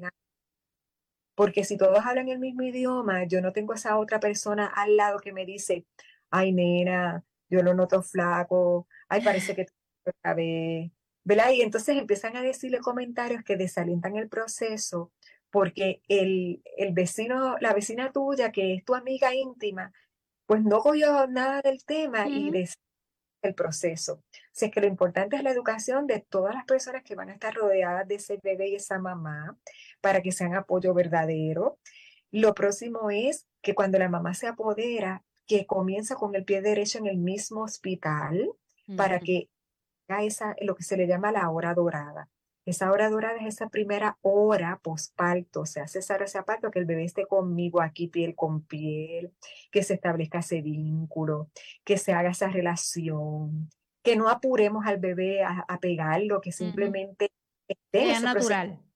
J: Porque si todos hablan el mismo idioma, yo no tengo esa otra persona al lado que me dice, ay, nena, yo lo noto flaco, ay, parece que otra vez, ¿verdad? Y entonces empiezan a decirle comentarios que desalientan el proceso, porque el vecino, la vecina tuya, que es tu amiga íntima, pues no cogió nada del tema y el proceso. Así es que lo importante es la educación de todas las personas que van a estar rodeadas de ese bebé y esa mamá para que sean apoyo verdadero. Lo próximo es que cuando la mamá se apodera, que comienza con el pie derecho en el mismo hospital para que haga lo que se le llama la hora dorada. Esa hora dorada es esa primera hora posparto, se hace ese parto, que el bebé esté conmigo aquí piel con piel, que se establezca ese vínculo, que se haga esa relación, que no apuremos al bebé a pegarlo, que simplemente esté en
C: sea
J: ese
C: natural.
J: proceso.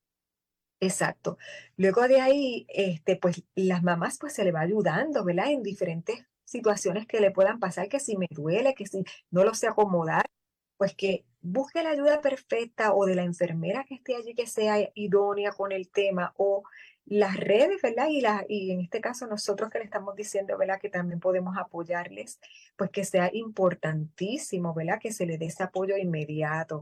J: Exacto. Luego de ahí, pues las mamás pues se le va ayudando, ¿verdad? En diferentes situaciones que le puedan pasar, que si me duele, que si no lo sé acomodar, pues que busque la ayuda perfecta o de la enfermera que esté allí que sea idónea con el tema o las redes, ¿verdad? Y en este caso nosotros que le estamos diciendo, ¿verdad? Que también podemos apoyarles, pues que sea importantísimo, ¿verdad? Que se le dé ese apoyo inmediato.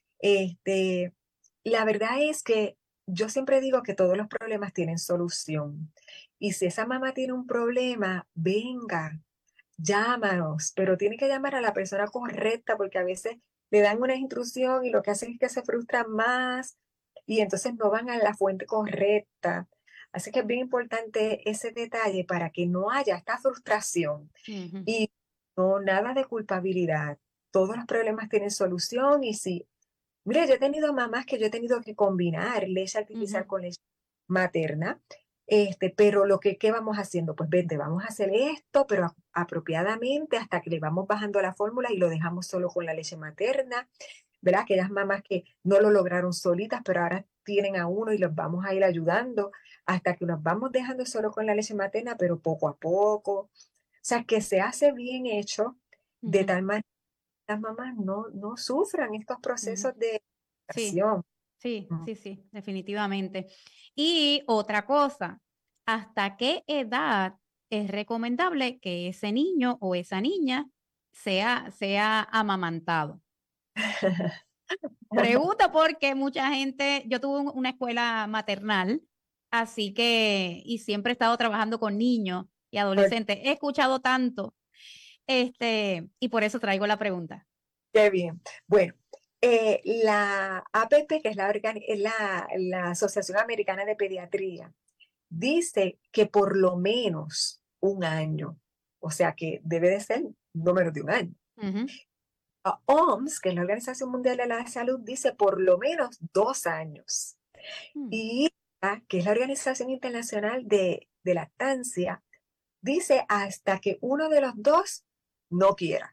J: La verdad es que yo siempre digo que todos los problemas tienen solución. Y si esa mamá tiene un problema, venga, llámanos, pero tiene que llamar a la persona correcta porque a veces le dan una instrucción y lo que hacen es que se frustran más y entonces no van a la fuente correcta. Así que es bien importante ese detalle para que no haya esta frustración y no nada de culpabilidad. Todos los problemas tienen solución y si, mire, yo he tenido mamás que yo he tenido que combinar leche artificial con leche materna. Pero ¿qué vamos haciendo? Pues vente, vamos a hacer esto, pero apropiadamente hasta que le vamos bajando la fórmula y lo dejamos solo con la leche materna, ¿verdad? Aquellas mamás que no lo lograron solitas, pero ahora tienen a uno y los vamos a ir ayudando hasta que nos vamos dejando solo con la leche materna, pero poco a poco. O sea, que se hace bien hecho de tal manera que las mamás no sufran estos procesos de educación.
C: Sí, definitivamente. Y otra cosa, ¿hasta qué edad es recomendable que ese niño o esa niña sea amamantado? Pregunta porque mucha gente, yo tuve una escuela maternal, así que, y siempre he estado trabajando con niños y adolescentes. He escuchado tanto, y por eso traigo la pregunta.
J: Qué bien. Bueno. La APP, que es la Asociación Americana de Pediatría, dice que por lo menos 1 año, o sea que debe de ser no menos de 1 año. La OMS, que es la Organización Mundial de la Salud, dice por lo menos 2 años. Y que es la Organización Internacional de Lactancia, dice hasta que uno de los dos no quiera.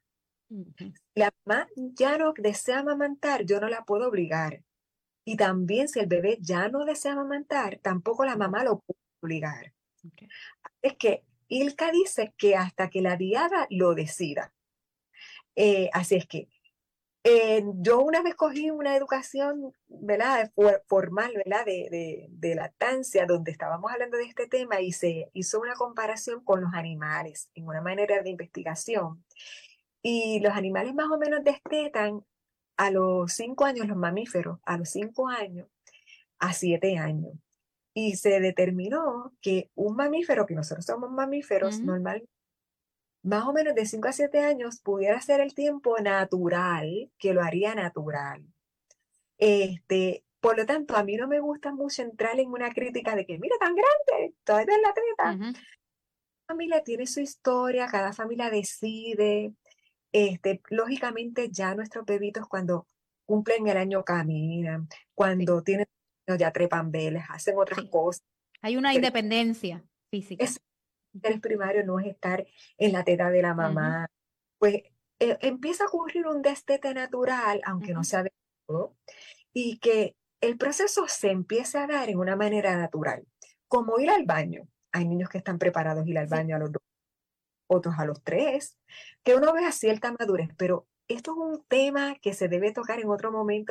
J: Si la mamá ya no desea amamantar, yo no la puedo obligar. Y también si el bebé ya no desea amamantar, tampoco la mamá lo puede obligar. Es que ILCA dice que hasta que la diada lo decida. Así es que yo una vez cogí una educación, ¿verdad?, formal, ¿verdad?, de lactancia, donde estábamos hablando de este tema y se hizo una comparación con los animales en una manera de investigación. Y los animales más o menos destetan a los 5 años, los mamíferos, a los 5 años a 7 años. Y se determinó que un mamífero, que nosotros somos mamíferos, normal, más o menos de 5 a 7 años pudiera ser el tiempo natural, que lo haría natural. Por lo tanto, a mí no me gusta mucho entrar en una crítica de que, mira, tan grande, todavía en la teta. Cada familia tiene su historia, cada familia decide. Lógicamente ya nuestros bebitos cuando cumplen el año caminan, cuando tienen ya trepan velas, hacen otras cosas.
C: Hay una independencia física.
J: El primario no es estar en la teta de la mamá. Pues empieza a ocurrir un destete natural, aunque no sea de todo, y que el proceso se empiece a dar en una manera natural, como ir al baño. Hay niños que están preparados a ir al baño a los 2, otros a los 3, que uno ve a cierta madurez, pero esto es un tema que se debe tocar en otro momento,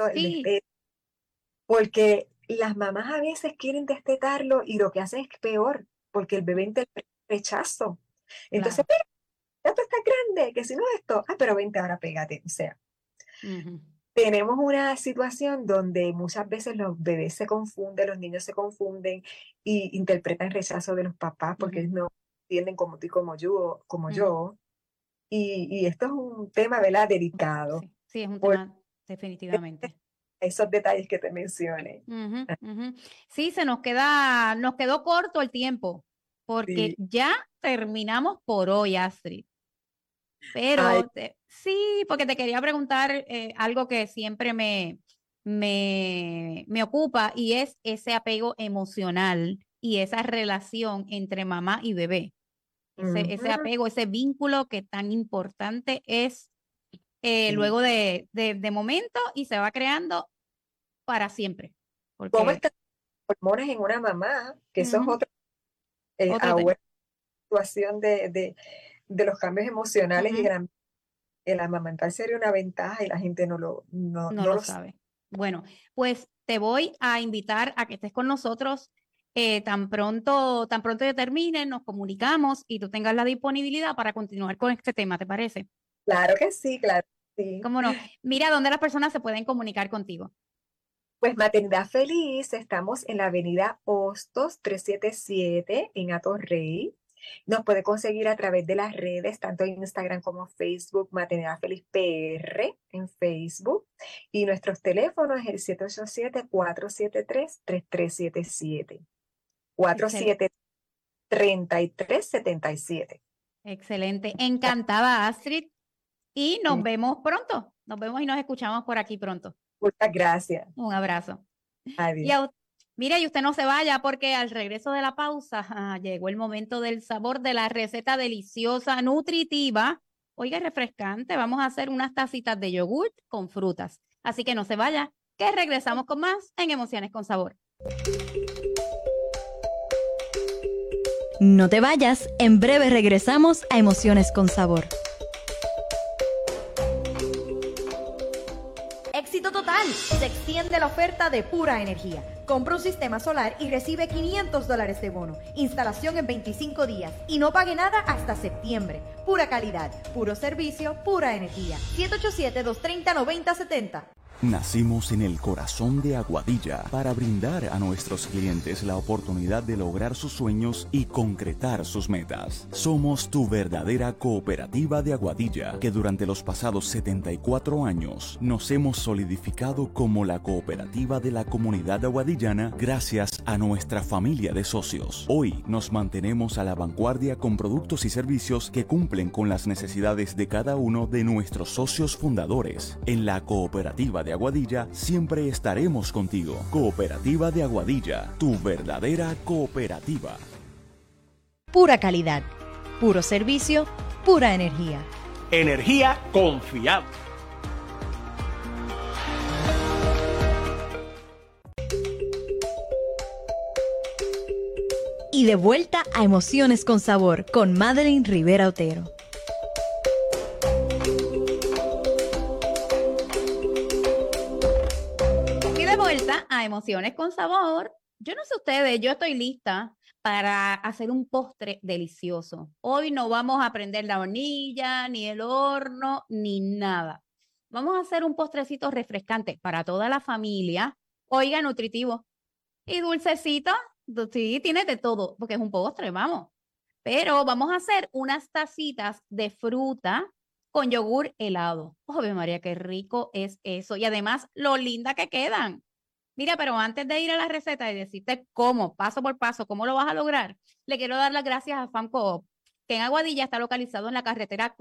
J: porque las mamás a veces quieren destetarlo y lo que hacen es peor, porque el bebé interpreta rechazo. Entonces, ya tú estás grande, que si no esto, pero vente ahora, pégate. O sea, tenemos una situación donde muchas veces los bebés se confunden, los niños se confunden y interpretan rechazo de los papás porque ellos no entienden como tú y como yo. Y esto es un tema, ¿verdad?, delicado.
C: Sí, es un tema definitivamente.
J: Esos detalles que te mencioné.
C: Sí, nos quedó corto el tiempo, porque ya terminamos por hoy, Astrid. Pero porque te quería preguntar algo que siempre me ocupa, y es ese apego emocional y esa relación entre mamá y bebé. Ese apego, ese vínculo que tan importante es luego de momento y se va creando para siempre. Porque...
J: ¿Cómo están los hormonas en una mamá? Que eso es otra situación de los cambios emocionales y el amamantar sería una ventaja y la gente no lo
C: sabe. Bueno, pues te voy a invitar a que estés con nosotros tan pronto ya termine, nos comunicamos y tú tengas la disponibilidad para continuar con este tema, ¿te parece?
J: Claro que sí, claro que sí.
C: ¿Cómo no? Mira, ¿dónde las personas se pueden comunicar contigo?
J: Pues Maternidad Feliz, estamos en la avenida Hostos 377 en Atorrey. Nos puede conseguir a través de las redes, tanto en Instagram como Facebook, Maternidad Feliz PR en Facebook. Y nuestros teléfonos es el 787-473-3377. 473-3377.
C: Excelente. Encantada, Astrid. Y nos vemos pronto. Nos vemos y nos escuchamos por aquí pronto.
J: Muchas gracias.
C: Un abrazo.
J: Adiós.
C: Mire, y usted no se vaya porque al regreso de la pausa llegó el momento del sabor de la receta deliciosa, nutritiva, oiga, refrescante. Vamos a hacer unas tacitas de yogurt con frutas. Así que no se vaya, que regresamos con más en Emociones con Sabor.
B: No te vayas, en breve regresamos a Emociones con Sabor.
D: Éxito total, se extiende la oferta de Pura Energía. Compra un sistema solar y recibe $500 de bono. Instalación en 25 días y no pague nada hasta septiembre. Pura calidad, puro servicio, pura energía. 787-230-9070.
K: Nacimos en el corazón de Aguadilla para brindar a nuestros clientes la oportunidad de lograr sus sueños y concretar sus metas. Somos tu verdadera cooperativa de Aguadilla, que durante los pasados 74 años nos hemos solidificado como la cooperativa de la comunidad aguadillana gracias a nuestra familia de socios. Hoy nos mantenemos a la vanguardia con productos y servicios que cumplen con las necesidades de cada uno de nuestros socios fundadores. En la cooperativa de Aguadilla siempre estaremos contigo. Cooperativa de Aguadilla, tu verdadera cooperativa.
B: Pura calidad, puro servicio, pura energía.
I: Energía confiable.
B: Y de vuelta a Emociones con Sabor con Madeline Rivera Otero.
C: Y de vuelta a Emociones con Sabor. Yo no sé ustedes, yo estoy lista para hacer un postre delicioso. Hoy no vamos a prender la hornilla, ni el horno, ni nada. Vamos a hacer un postrecito refrescante para toda la familia. Oiga, nutritivo y dulcecito. Sí, tiene de todo, porque es un postre, vamos. Pero vamos a hacer unas tacitas de fruta con yogur helado. ¡Ave María, qué rico es eso! Y además, lo linda que quedan. Mira, pero antes de ir a la receta y decirte cómo, paso por paso, cómo lo vas a lograr, le quiero dar las gracias a Fan Coop, que en Aguadilla está localizado en la carretera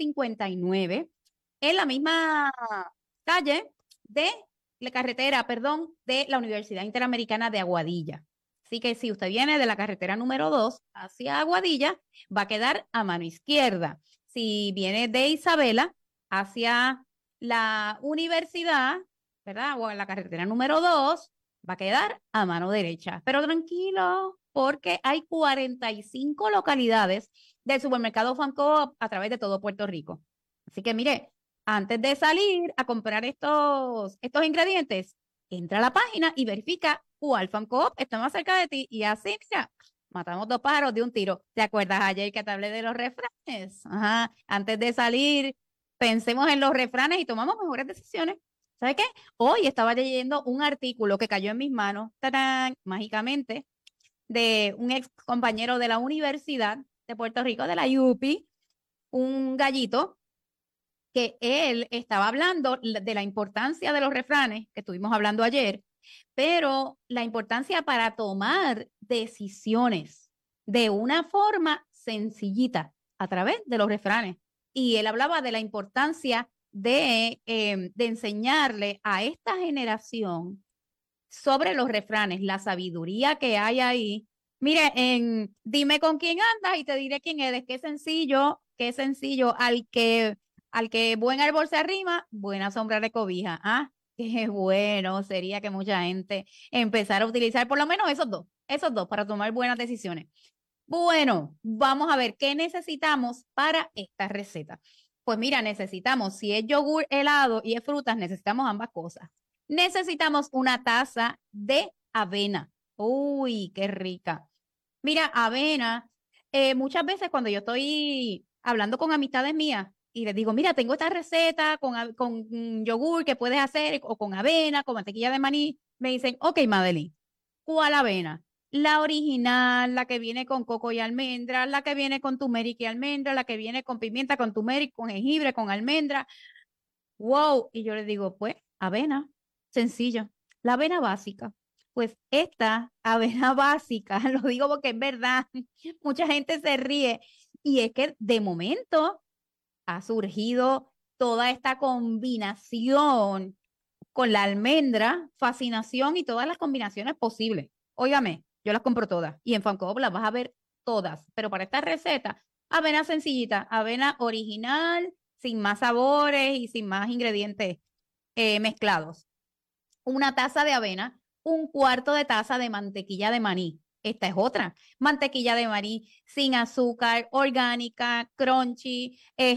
C: 459, en la misma calle de la carretera, de la Universidad Interamericana de Aguadilla. Así que si usted viene de la carretera número 2 hacia Aguadilla, va a quedar a mano izquierda. Si viene de Isabela hacia la universidad, ¿verdad? O en la carretera número 2, va a quedar a mano derecha. Pero tranquilo, porque hay 45 localidades del supermercado Fan Coop a través de todo Puerto Rico. Así que mire, antes de salir a comprar estos ingredientes, entra a la página y verifica cuál Fan Coop está más cerca de ti. Y así, mira, matamos dos pájaros de un tiro. ¿Te acuerdas ayer que te hablé de los refranes? Ajá. Antes de salir, pensemos en los refranes y tomamos mejores decisiones. ¿Sabe qué? Hoy estaba leyendo un artículo que cayó en mis manos, ¡tarán!, mágicamente, de un ex compañero de la Universidad de Puerto Rico, de la UPI, un gallito, que él estaba hablando de la importancia de los refranes, que estuvimos hablando ayer, pero la importancia para tomar decisiones de una forma sencillita a través de los refranes. Y él hablaba de la importancia de enseñarle a esta generación sobre los refranes, la sabiduría que hay ahí. Mire, dime con quién andas y te diré quién eres. Qué sencillo, al que buen árbol se arrima, buena sombra le cobija. Ah, qué bueno sería que mucha gente empezara a utilizar por lo menos esos dos para tomar buenas decisiones. Bueno, vamos a ver qué necesitamos para esta receta. Pues mira, necesitamos, si es yogur helado y es frutas, necesitamos ambas cosas. Necesitamos una taza de avena. Uy, qué rica. Mira, avena, muchas veces cuando yo estoy hablando con amistades mías y les digo, mira, tengo esta receta con yogur que puedes hacer, o con avena, con mantequilla de maní, me dicen, ok, Madeline, ¿cuál avena? La original, la que viene con coco y almendra, la que viene con turmeric y almendra, la que viene con pimienta, con turmeric, con jengibre, con almendra. Wow. Y yo les digo, pues, avena, sencillo. La avena básica. Pues esta avena básica, lo digo porque es verdad, mucha gente se ríe. Y es que de momento ha surgido toda esta combinación con la almendra, fascinación y todas las combinaciones posibles. Óigame, yo las compro todas y en Fan Coop las vas a ver todas, pero para esta receta, avena sencillita, avena original, sin más sabores y sin más ingredientes mezclados. Una taza de avena, 1/4 de taza de mantequilla de maní. Esta es otra, mantequilla de maní sin azúcar, orgánica, crunchy,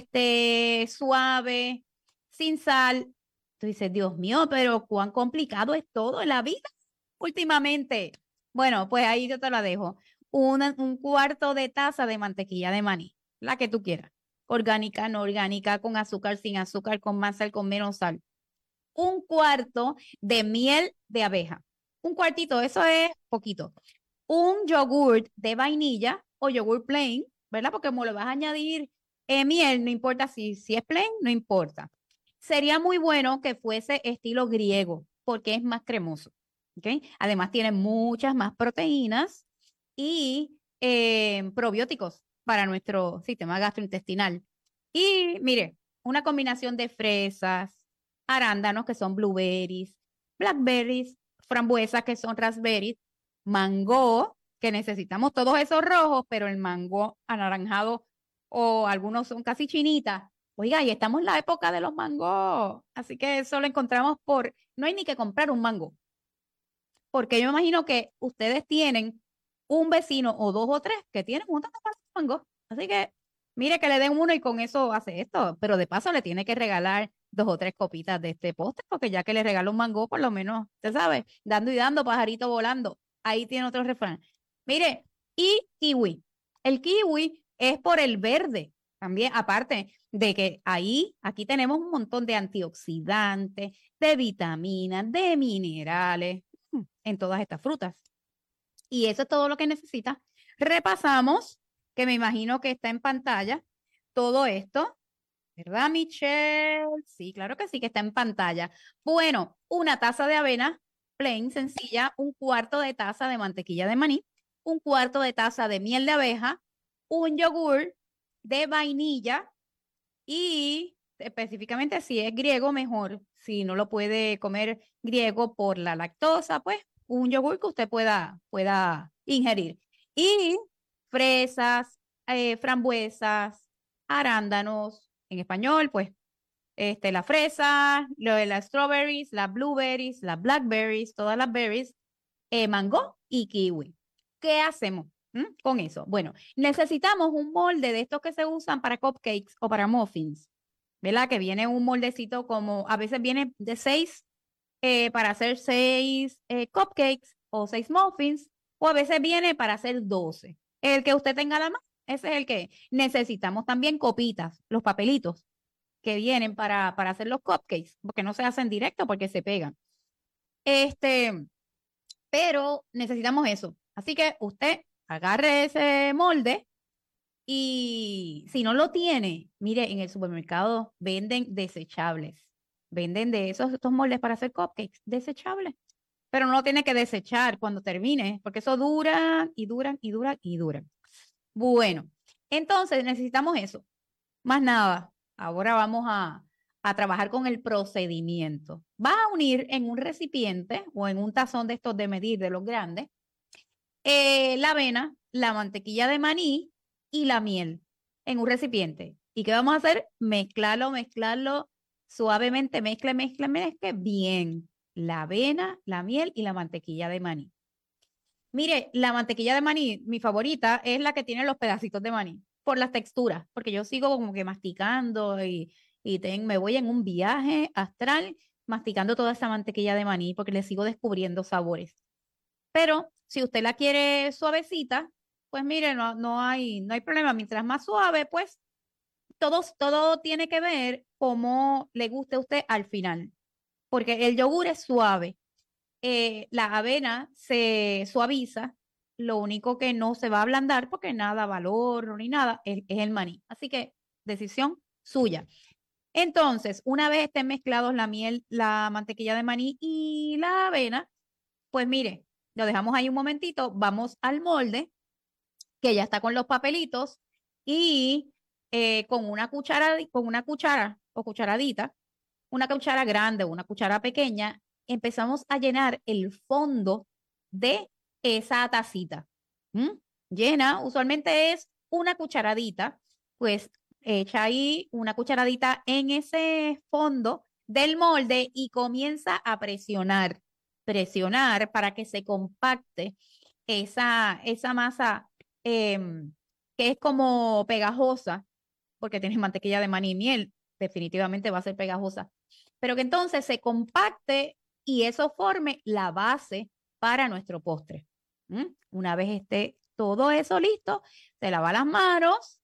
C: suave, sin sal. Tú dices, Dios mío, pero cuán complicado es todo en la vida últimamente. Bueno, pues ahí yo te la dejo. 1/4 de taza de mantequilla de maní, la que tú quieras. Orgánica, no orgánica, con azúcar, sin azúcar, con más sal, con menos sal. 1/4 de miel de abeja. 1/4, eso es poquito. Un yogur de vainilla o yogur plain, ¿verdad? Porque como le vas a añadir miel, no importa si es plain, no importa. Sería muy bueno que fuese estilo griego, porque es más cremoso. ¿Okay? Además tiene muchas más proteínas y probióticos para nuestro sistema gastrointestinal. Y mire, una combinación de fresas, arándanos que son blueberries, blackberries, frambuesas que son raspberries, mango, que necesitamos todos esos rojos, pero el mango anaranjado o algunos son casi chinitas, Oiga, y estamos en la época de los mangos, así que eso lo encontramos no hay ni que comprar un mango, porque yo me imagino que ustedes tienen un vecino o dos o tres que tienen un montón de mangos, así que mire que le den uno y con eso hace esto, pero de paso le tiene que regalar 2 o 3 copitas de este postre, porque ya que le regala un mango, por lo menos, usted sabe, dando y dando, pajarito volando, ahí tiene otro refrán. Mire, y kiwi. El kiwi es por el verde, también, aparte de que aquí tenemos un montón de antioxidantes, de vitaminas, de minerales en todas estas frutas. Y eso es todo lo que necesita. Repasamos, que me imagino que está en pantalla, todo esto, ¿verdad, Michelle? Sí, claro que sí, que está en pantalla. Bueno, una taza de avena, plain, sencilla, 1/4 de taza de mantequilla de maní, 1/4 de taza de miel de abeja, un yogur de vainilla y específicamente si es griego, mejor. Si no lo puede comer griego por la lactosa, pues un yogur que usted pueda ingerir. Y fresas, frambuesas, arándanos, en español, pues la fresa, las strawberries, las blueberries, las blackberries, todas las berries, mango y kiwi. ¿Qué hacemos con eso? Bueno, necesitamos un molde de estos que se usan para cupcakes o para muffins, ¿verdad? Que viene un moldecito como, a veces viene de 6 para hacer 6 cupcakes o 6 muffins, o a veces viene para hacer 12. El que usted tenga a la mano, ese es el que necesitamos. También copitas, los papelitos que vienen para hacer los cupcakes, porque no se hacen directo porque se pegan. Pero necesitamos eso. Así que usted agarre ese molde y si no lo tiene, mire, en el supermercado venden desechables. Venden de estos moldes para hacer cupcakes desechables. Pero no lo tiene que desechar cuando termine, porque eso dura y dura y dura y dura. Bueno, entonces necesitamos eso. Más nada. Ahora vamos a trabajar con el procedimiento. Vas a unir en un recipiente o en un tazón de estos de medir de los grandes, la avena, la mantequilla de maní y la miel en un recipiente. ¿Y qué vamos a hacer? Mezclarlo suavemente, mezcle bien la avena, la miel y la mantequilla de maní. Mire, la mantequilla de maní, mi favorita, es la que tiene los pedacitos de maní, por las texturas, porque yo sigo como que masticando y me voy en un viaje astral masticando toda esa mantequilla de maní porque le sigo descubriendo sabores. Pero si usted la quiere suavecita, pues mire, no hay problema. Mientras más suave, pues todo tiene que ver cómo le guste a usted al final, porque el yogur es suave. La avena se suaviza, lo único que no se va a ablandar porque nada valor ni nada es el maní. Así que decisión suya. Entonces, una vez estén mezclados la miel, la mantequilla de maní y la avena, pues mire, lo dejamos ahí un momentito, vamos al molde que ya está con los papelitos y con una cuchara o cucharadita, una cuchara grande o una cuchara pequeña, empezamos a llenar el fondo de esa tacita. Llena, usualmente es una cucharadita, pues echa ahí una cucharadita en ese fondo del molde y comienza a presionar para que se compacte esa masa que es como pegajosa, porque tiene mantequilla de maní y miel, definitivamente va a ser pegajosa, pero que entonces se compacte y eso forme la base para nuestro postre. Una vez esté todo eso listo, se lava las manos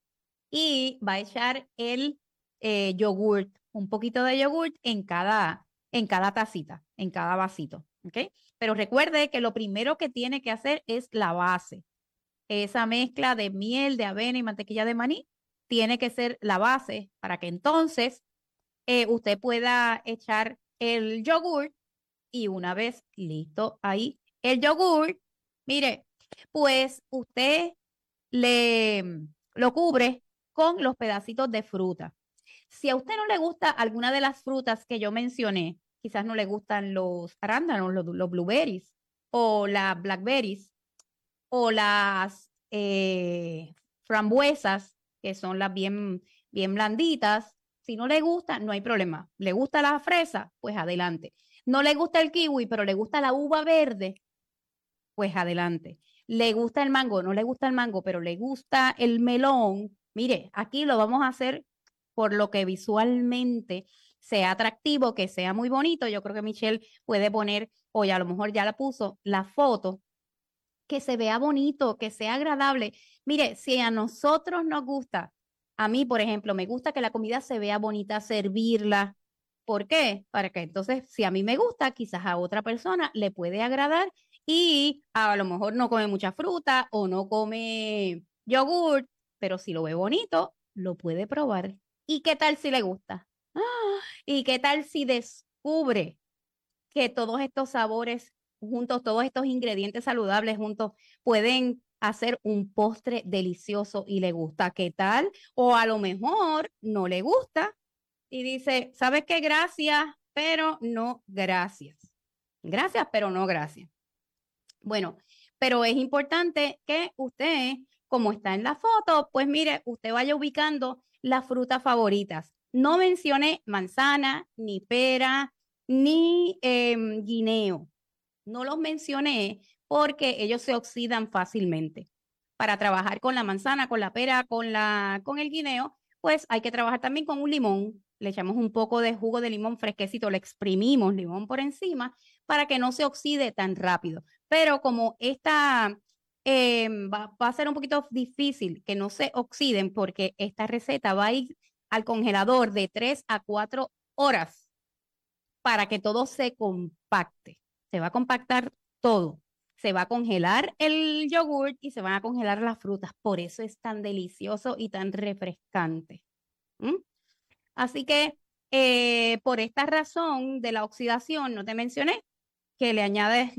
C: y va a echar el yogurt, un poquito de yogurt en cada tacita, en cada vasito, ¿ok? Pero recuerde que lo primero que tiene que hacer es la base. Esa mezcla de miel, de avena y mantequilla de maní tiene que ser la base para que entonces usted pueda echar el yogur y una vez listo ahí el yogur, mire, pues usted lo cubre con los pedacitos de fruta. Si a usted no le gusta alguna de las frutas que yo mencioné, quizás no le gustan los arándanos, los blueberries o las blackberries o las frambuesas, que son las bien blanditas. Si no le gusta, no hay problema. ¿Le gusta la fresa? Pues adelante. ¿No le gusta el kiwi, pero le gusta la uva verde? Pues adelante. ¿Le gusta el mango? No le gusta el mango, pero le gusta el melón. Mire, aquí lo vamos a hacer por lo que visualmente sea atractivo, que sea muy bonito. Yo creo que Michelle puede poner, o ya a lo mejor ya la puso, la foto, que se vea bonito, que sea agradable. Mire, si a nosotros nos gusta, a mí, por ejemplo, me gusta que la comida se vea bonita, servirla. ¿Por qué? Para que entonces, si a mí me gusta, quizás a otra persona le puede agradar y a lo mejor no come mucha fruta o no come yogur, pero si lo ve bonito, lo puede probar. ¿Y qué tal si le gusta? ¿Y qué tal si descubre que todos estos sabores juntos, todos estos ingredientes saludables juntos pueden hacer un postre delicioso y le gusta? ¿Qué tal? O a lo mejor no le gusta y dice, ¿sabes qué? Gracias, pero no gracias. Gracias, pero no gracias. Bueno, pero es importante que usted, como está en la foto, pues mire, usted vaya ubicando las frutas favoritas. No mencioné manzana, ni pera, ni guineo. No los mencioné porque ellos se oxidan fácilmente. Para trabajar con la manzana, con la pera, con el guineo, pues hay que trabajar también con un limón. Le echamos un poco de jugo de limón fresquecito, le exprimimos limón por encima para que no se oxide tan rápido. Pero como esta va a ser un poquito difícil que no se oxiden porque esta receta va a ir al congelador de 3 a 4 horas para que todo se compacte. Se va a compactar todo. Se va a congelar el yogur y se van a congelar las frutas. Por eso es tan delicioso y tan refrescante. Así que por esta razón de la oxidación, no te mencioné que le añades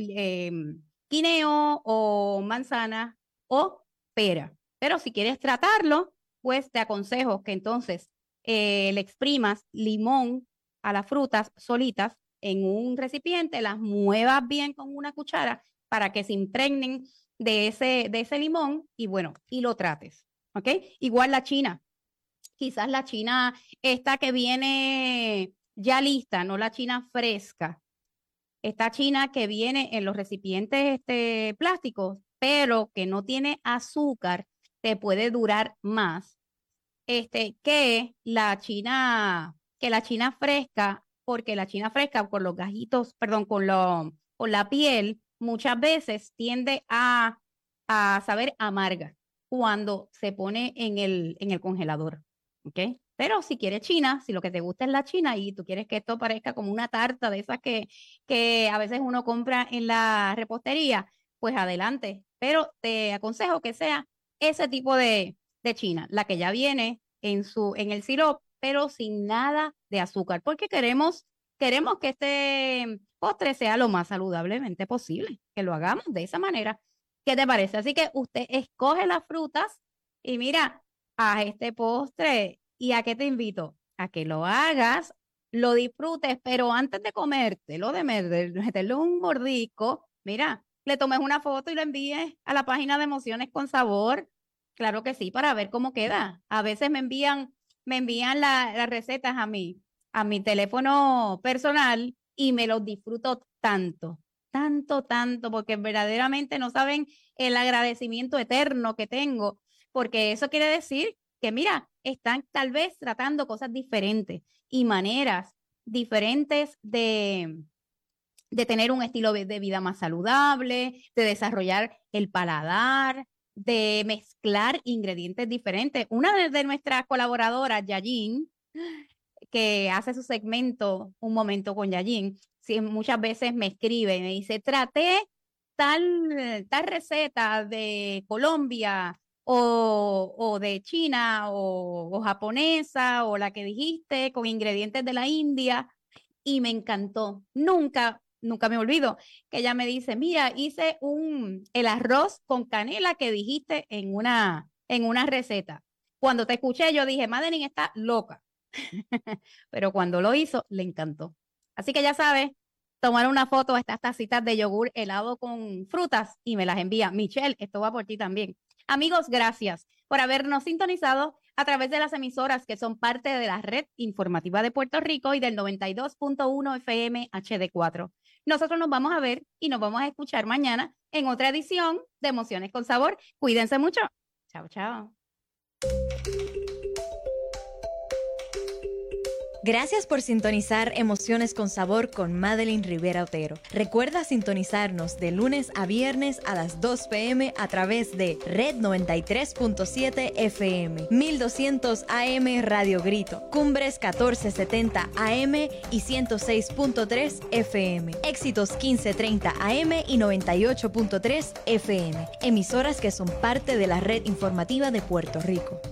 C: guineo o manzana o pera. Pero si quieres tratarlo, pues te aconsejo que entonces le exprimas limón a las frutas solitas en un recipiente, las muevas bien con una cuchara para que se impregnen de ese limón y bueno, y lo trates, ¿ok? Igual la china. Quizás la china esta que viene ya lista, no la china fresca. Esta china que viene en los recipientes plásticos, pero que no tiene azúcar, te puede durar más que la china fresca, porque la china fresca con los gajitos, perdón, con la piel, muchas veces tiende a saber amarga cuando se pone en el congelador, ¿ok? Pero si quieres china, si lo que te gusta es la china y tú quieres que esto parezca como una tarta de esas que a veces uno compra en la repostería, pues adelante. Pero te aconsejo que sea ese tipo de china, la que ya viene en el sirope, pero sin nada de azúcar, porque queremos que este postre sea lo más saludablemente posible, que lo hagamos de esa manera. ¿Qué te parece? Así que usted escoge las frutas y mira, haz este postre. ¿Y a qué te invito? A que lo hagas, lo disfrutes, pero antes de comértelo, de meterle un mordisco, mira, le tomes una foto y lo envíes a la página de Emociones con Sabor. Claro que sí, para ver cómo queda. A veces me envían las recetas a mi teléfono personal y me los disfruto tanto, porque verdaderamente no saben el agradecimiento eterno que tengo, porque eso quiere decir que, mira, están tal vez tratando cosas diferentes y maneras diferentes de tener un estilo de vida más saludable, de desarrollar el paladar, de mezclar ingredientes diferentes. Una de nuestras colaboradoras, Yayin, que hace su segmento Un Momento con Yayin, sí, muchas veces me escribe y me dice, traté tal receta de Colombia o de China o japonesa o la que dijiste con ingredientes de la India y me encantó. Nunca me olvido que ella me dice, mira, hice el arroz con canela que dijiste en una receta. Cuando te escuché yo dije, Madeline está loca. Pero cuando lo hizo, le encantó. Así que ya sabes, tomar una foto de estas tacitas de yogur helado con frutas y me las envía. Michelle, esto va por ti también. Amigos, gracias por habernos sintonizado a través de las emisoras que son parte de la red informativa de Puerto Rico y del 92.1 FM HD4. Nosotros nos vamos a ver y nos vamos a escuchar mañana en otra edición de Emociones con Sabor. Cuídense mucho. Chao, chao.
B: Gracias por sintonizar Emociones con Sabor con Madeline Rivera Otero. Recuerda sintonizarnos de lunes a viernes a las 2 p.m. a través de Red 93.7 FM, 1200 AM Radio Grito, Cumbres 1470 AM y 106.3 FM, Éxitos 1530 AM y 98.3 FM, emisoras que son parte de la red informativa de Puerto Rico.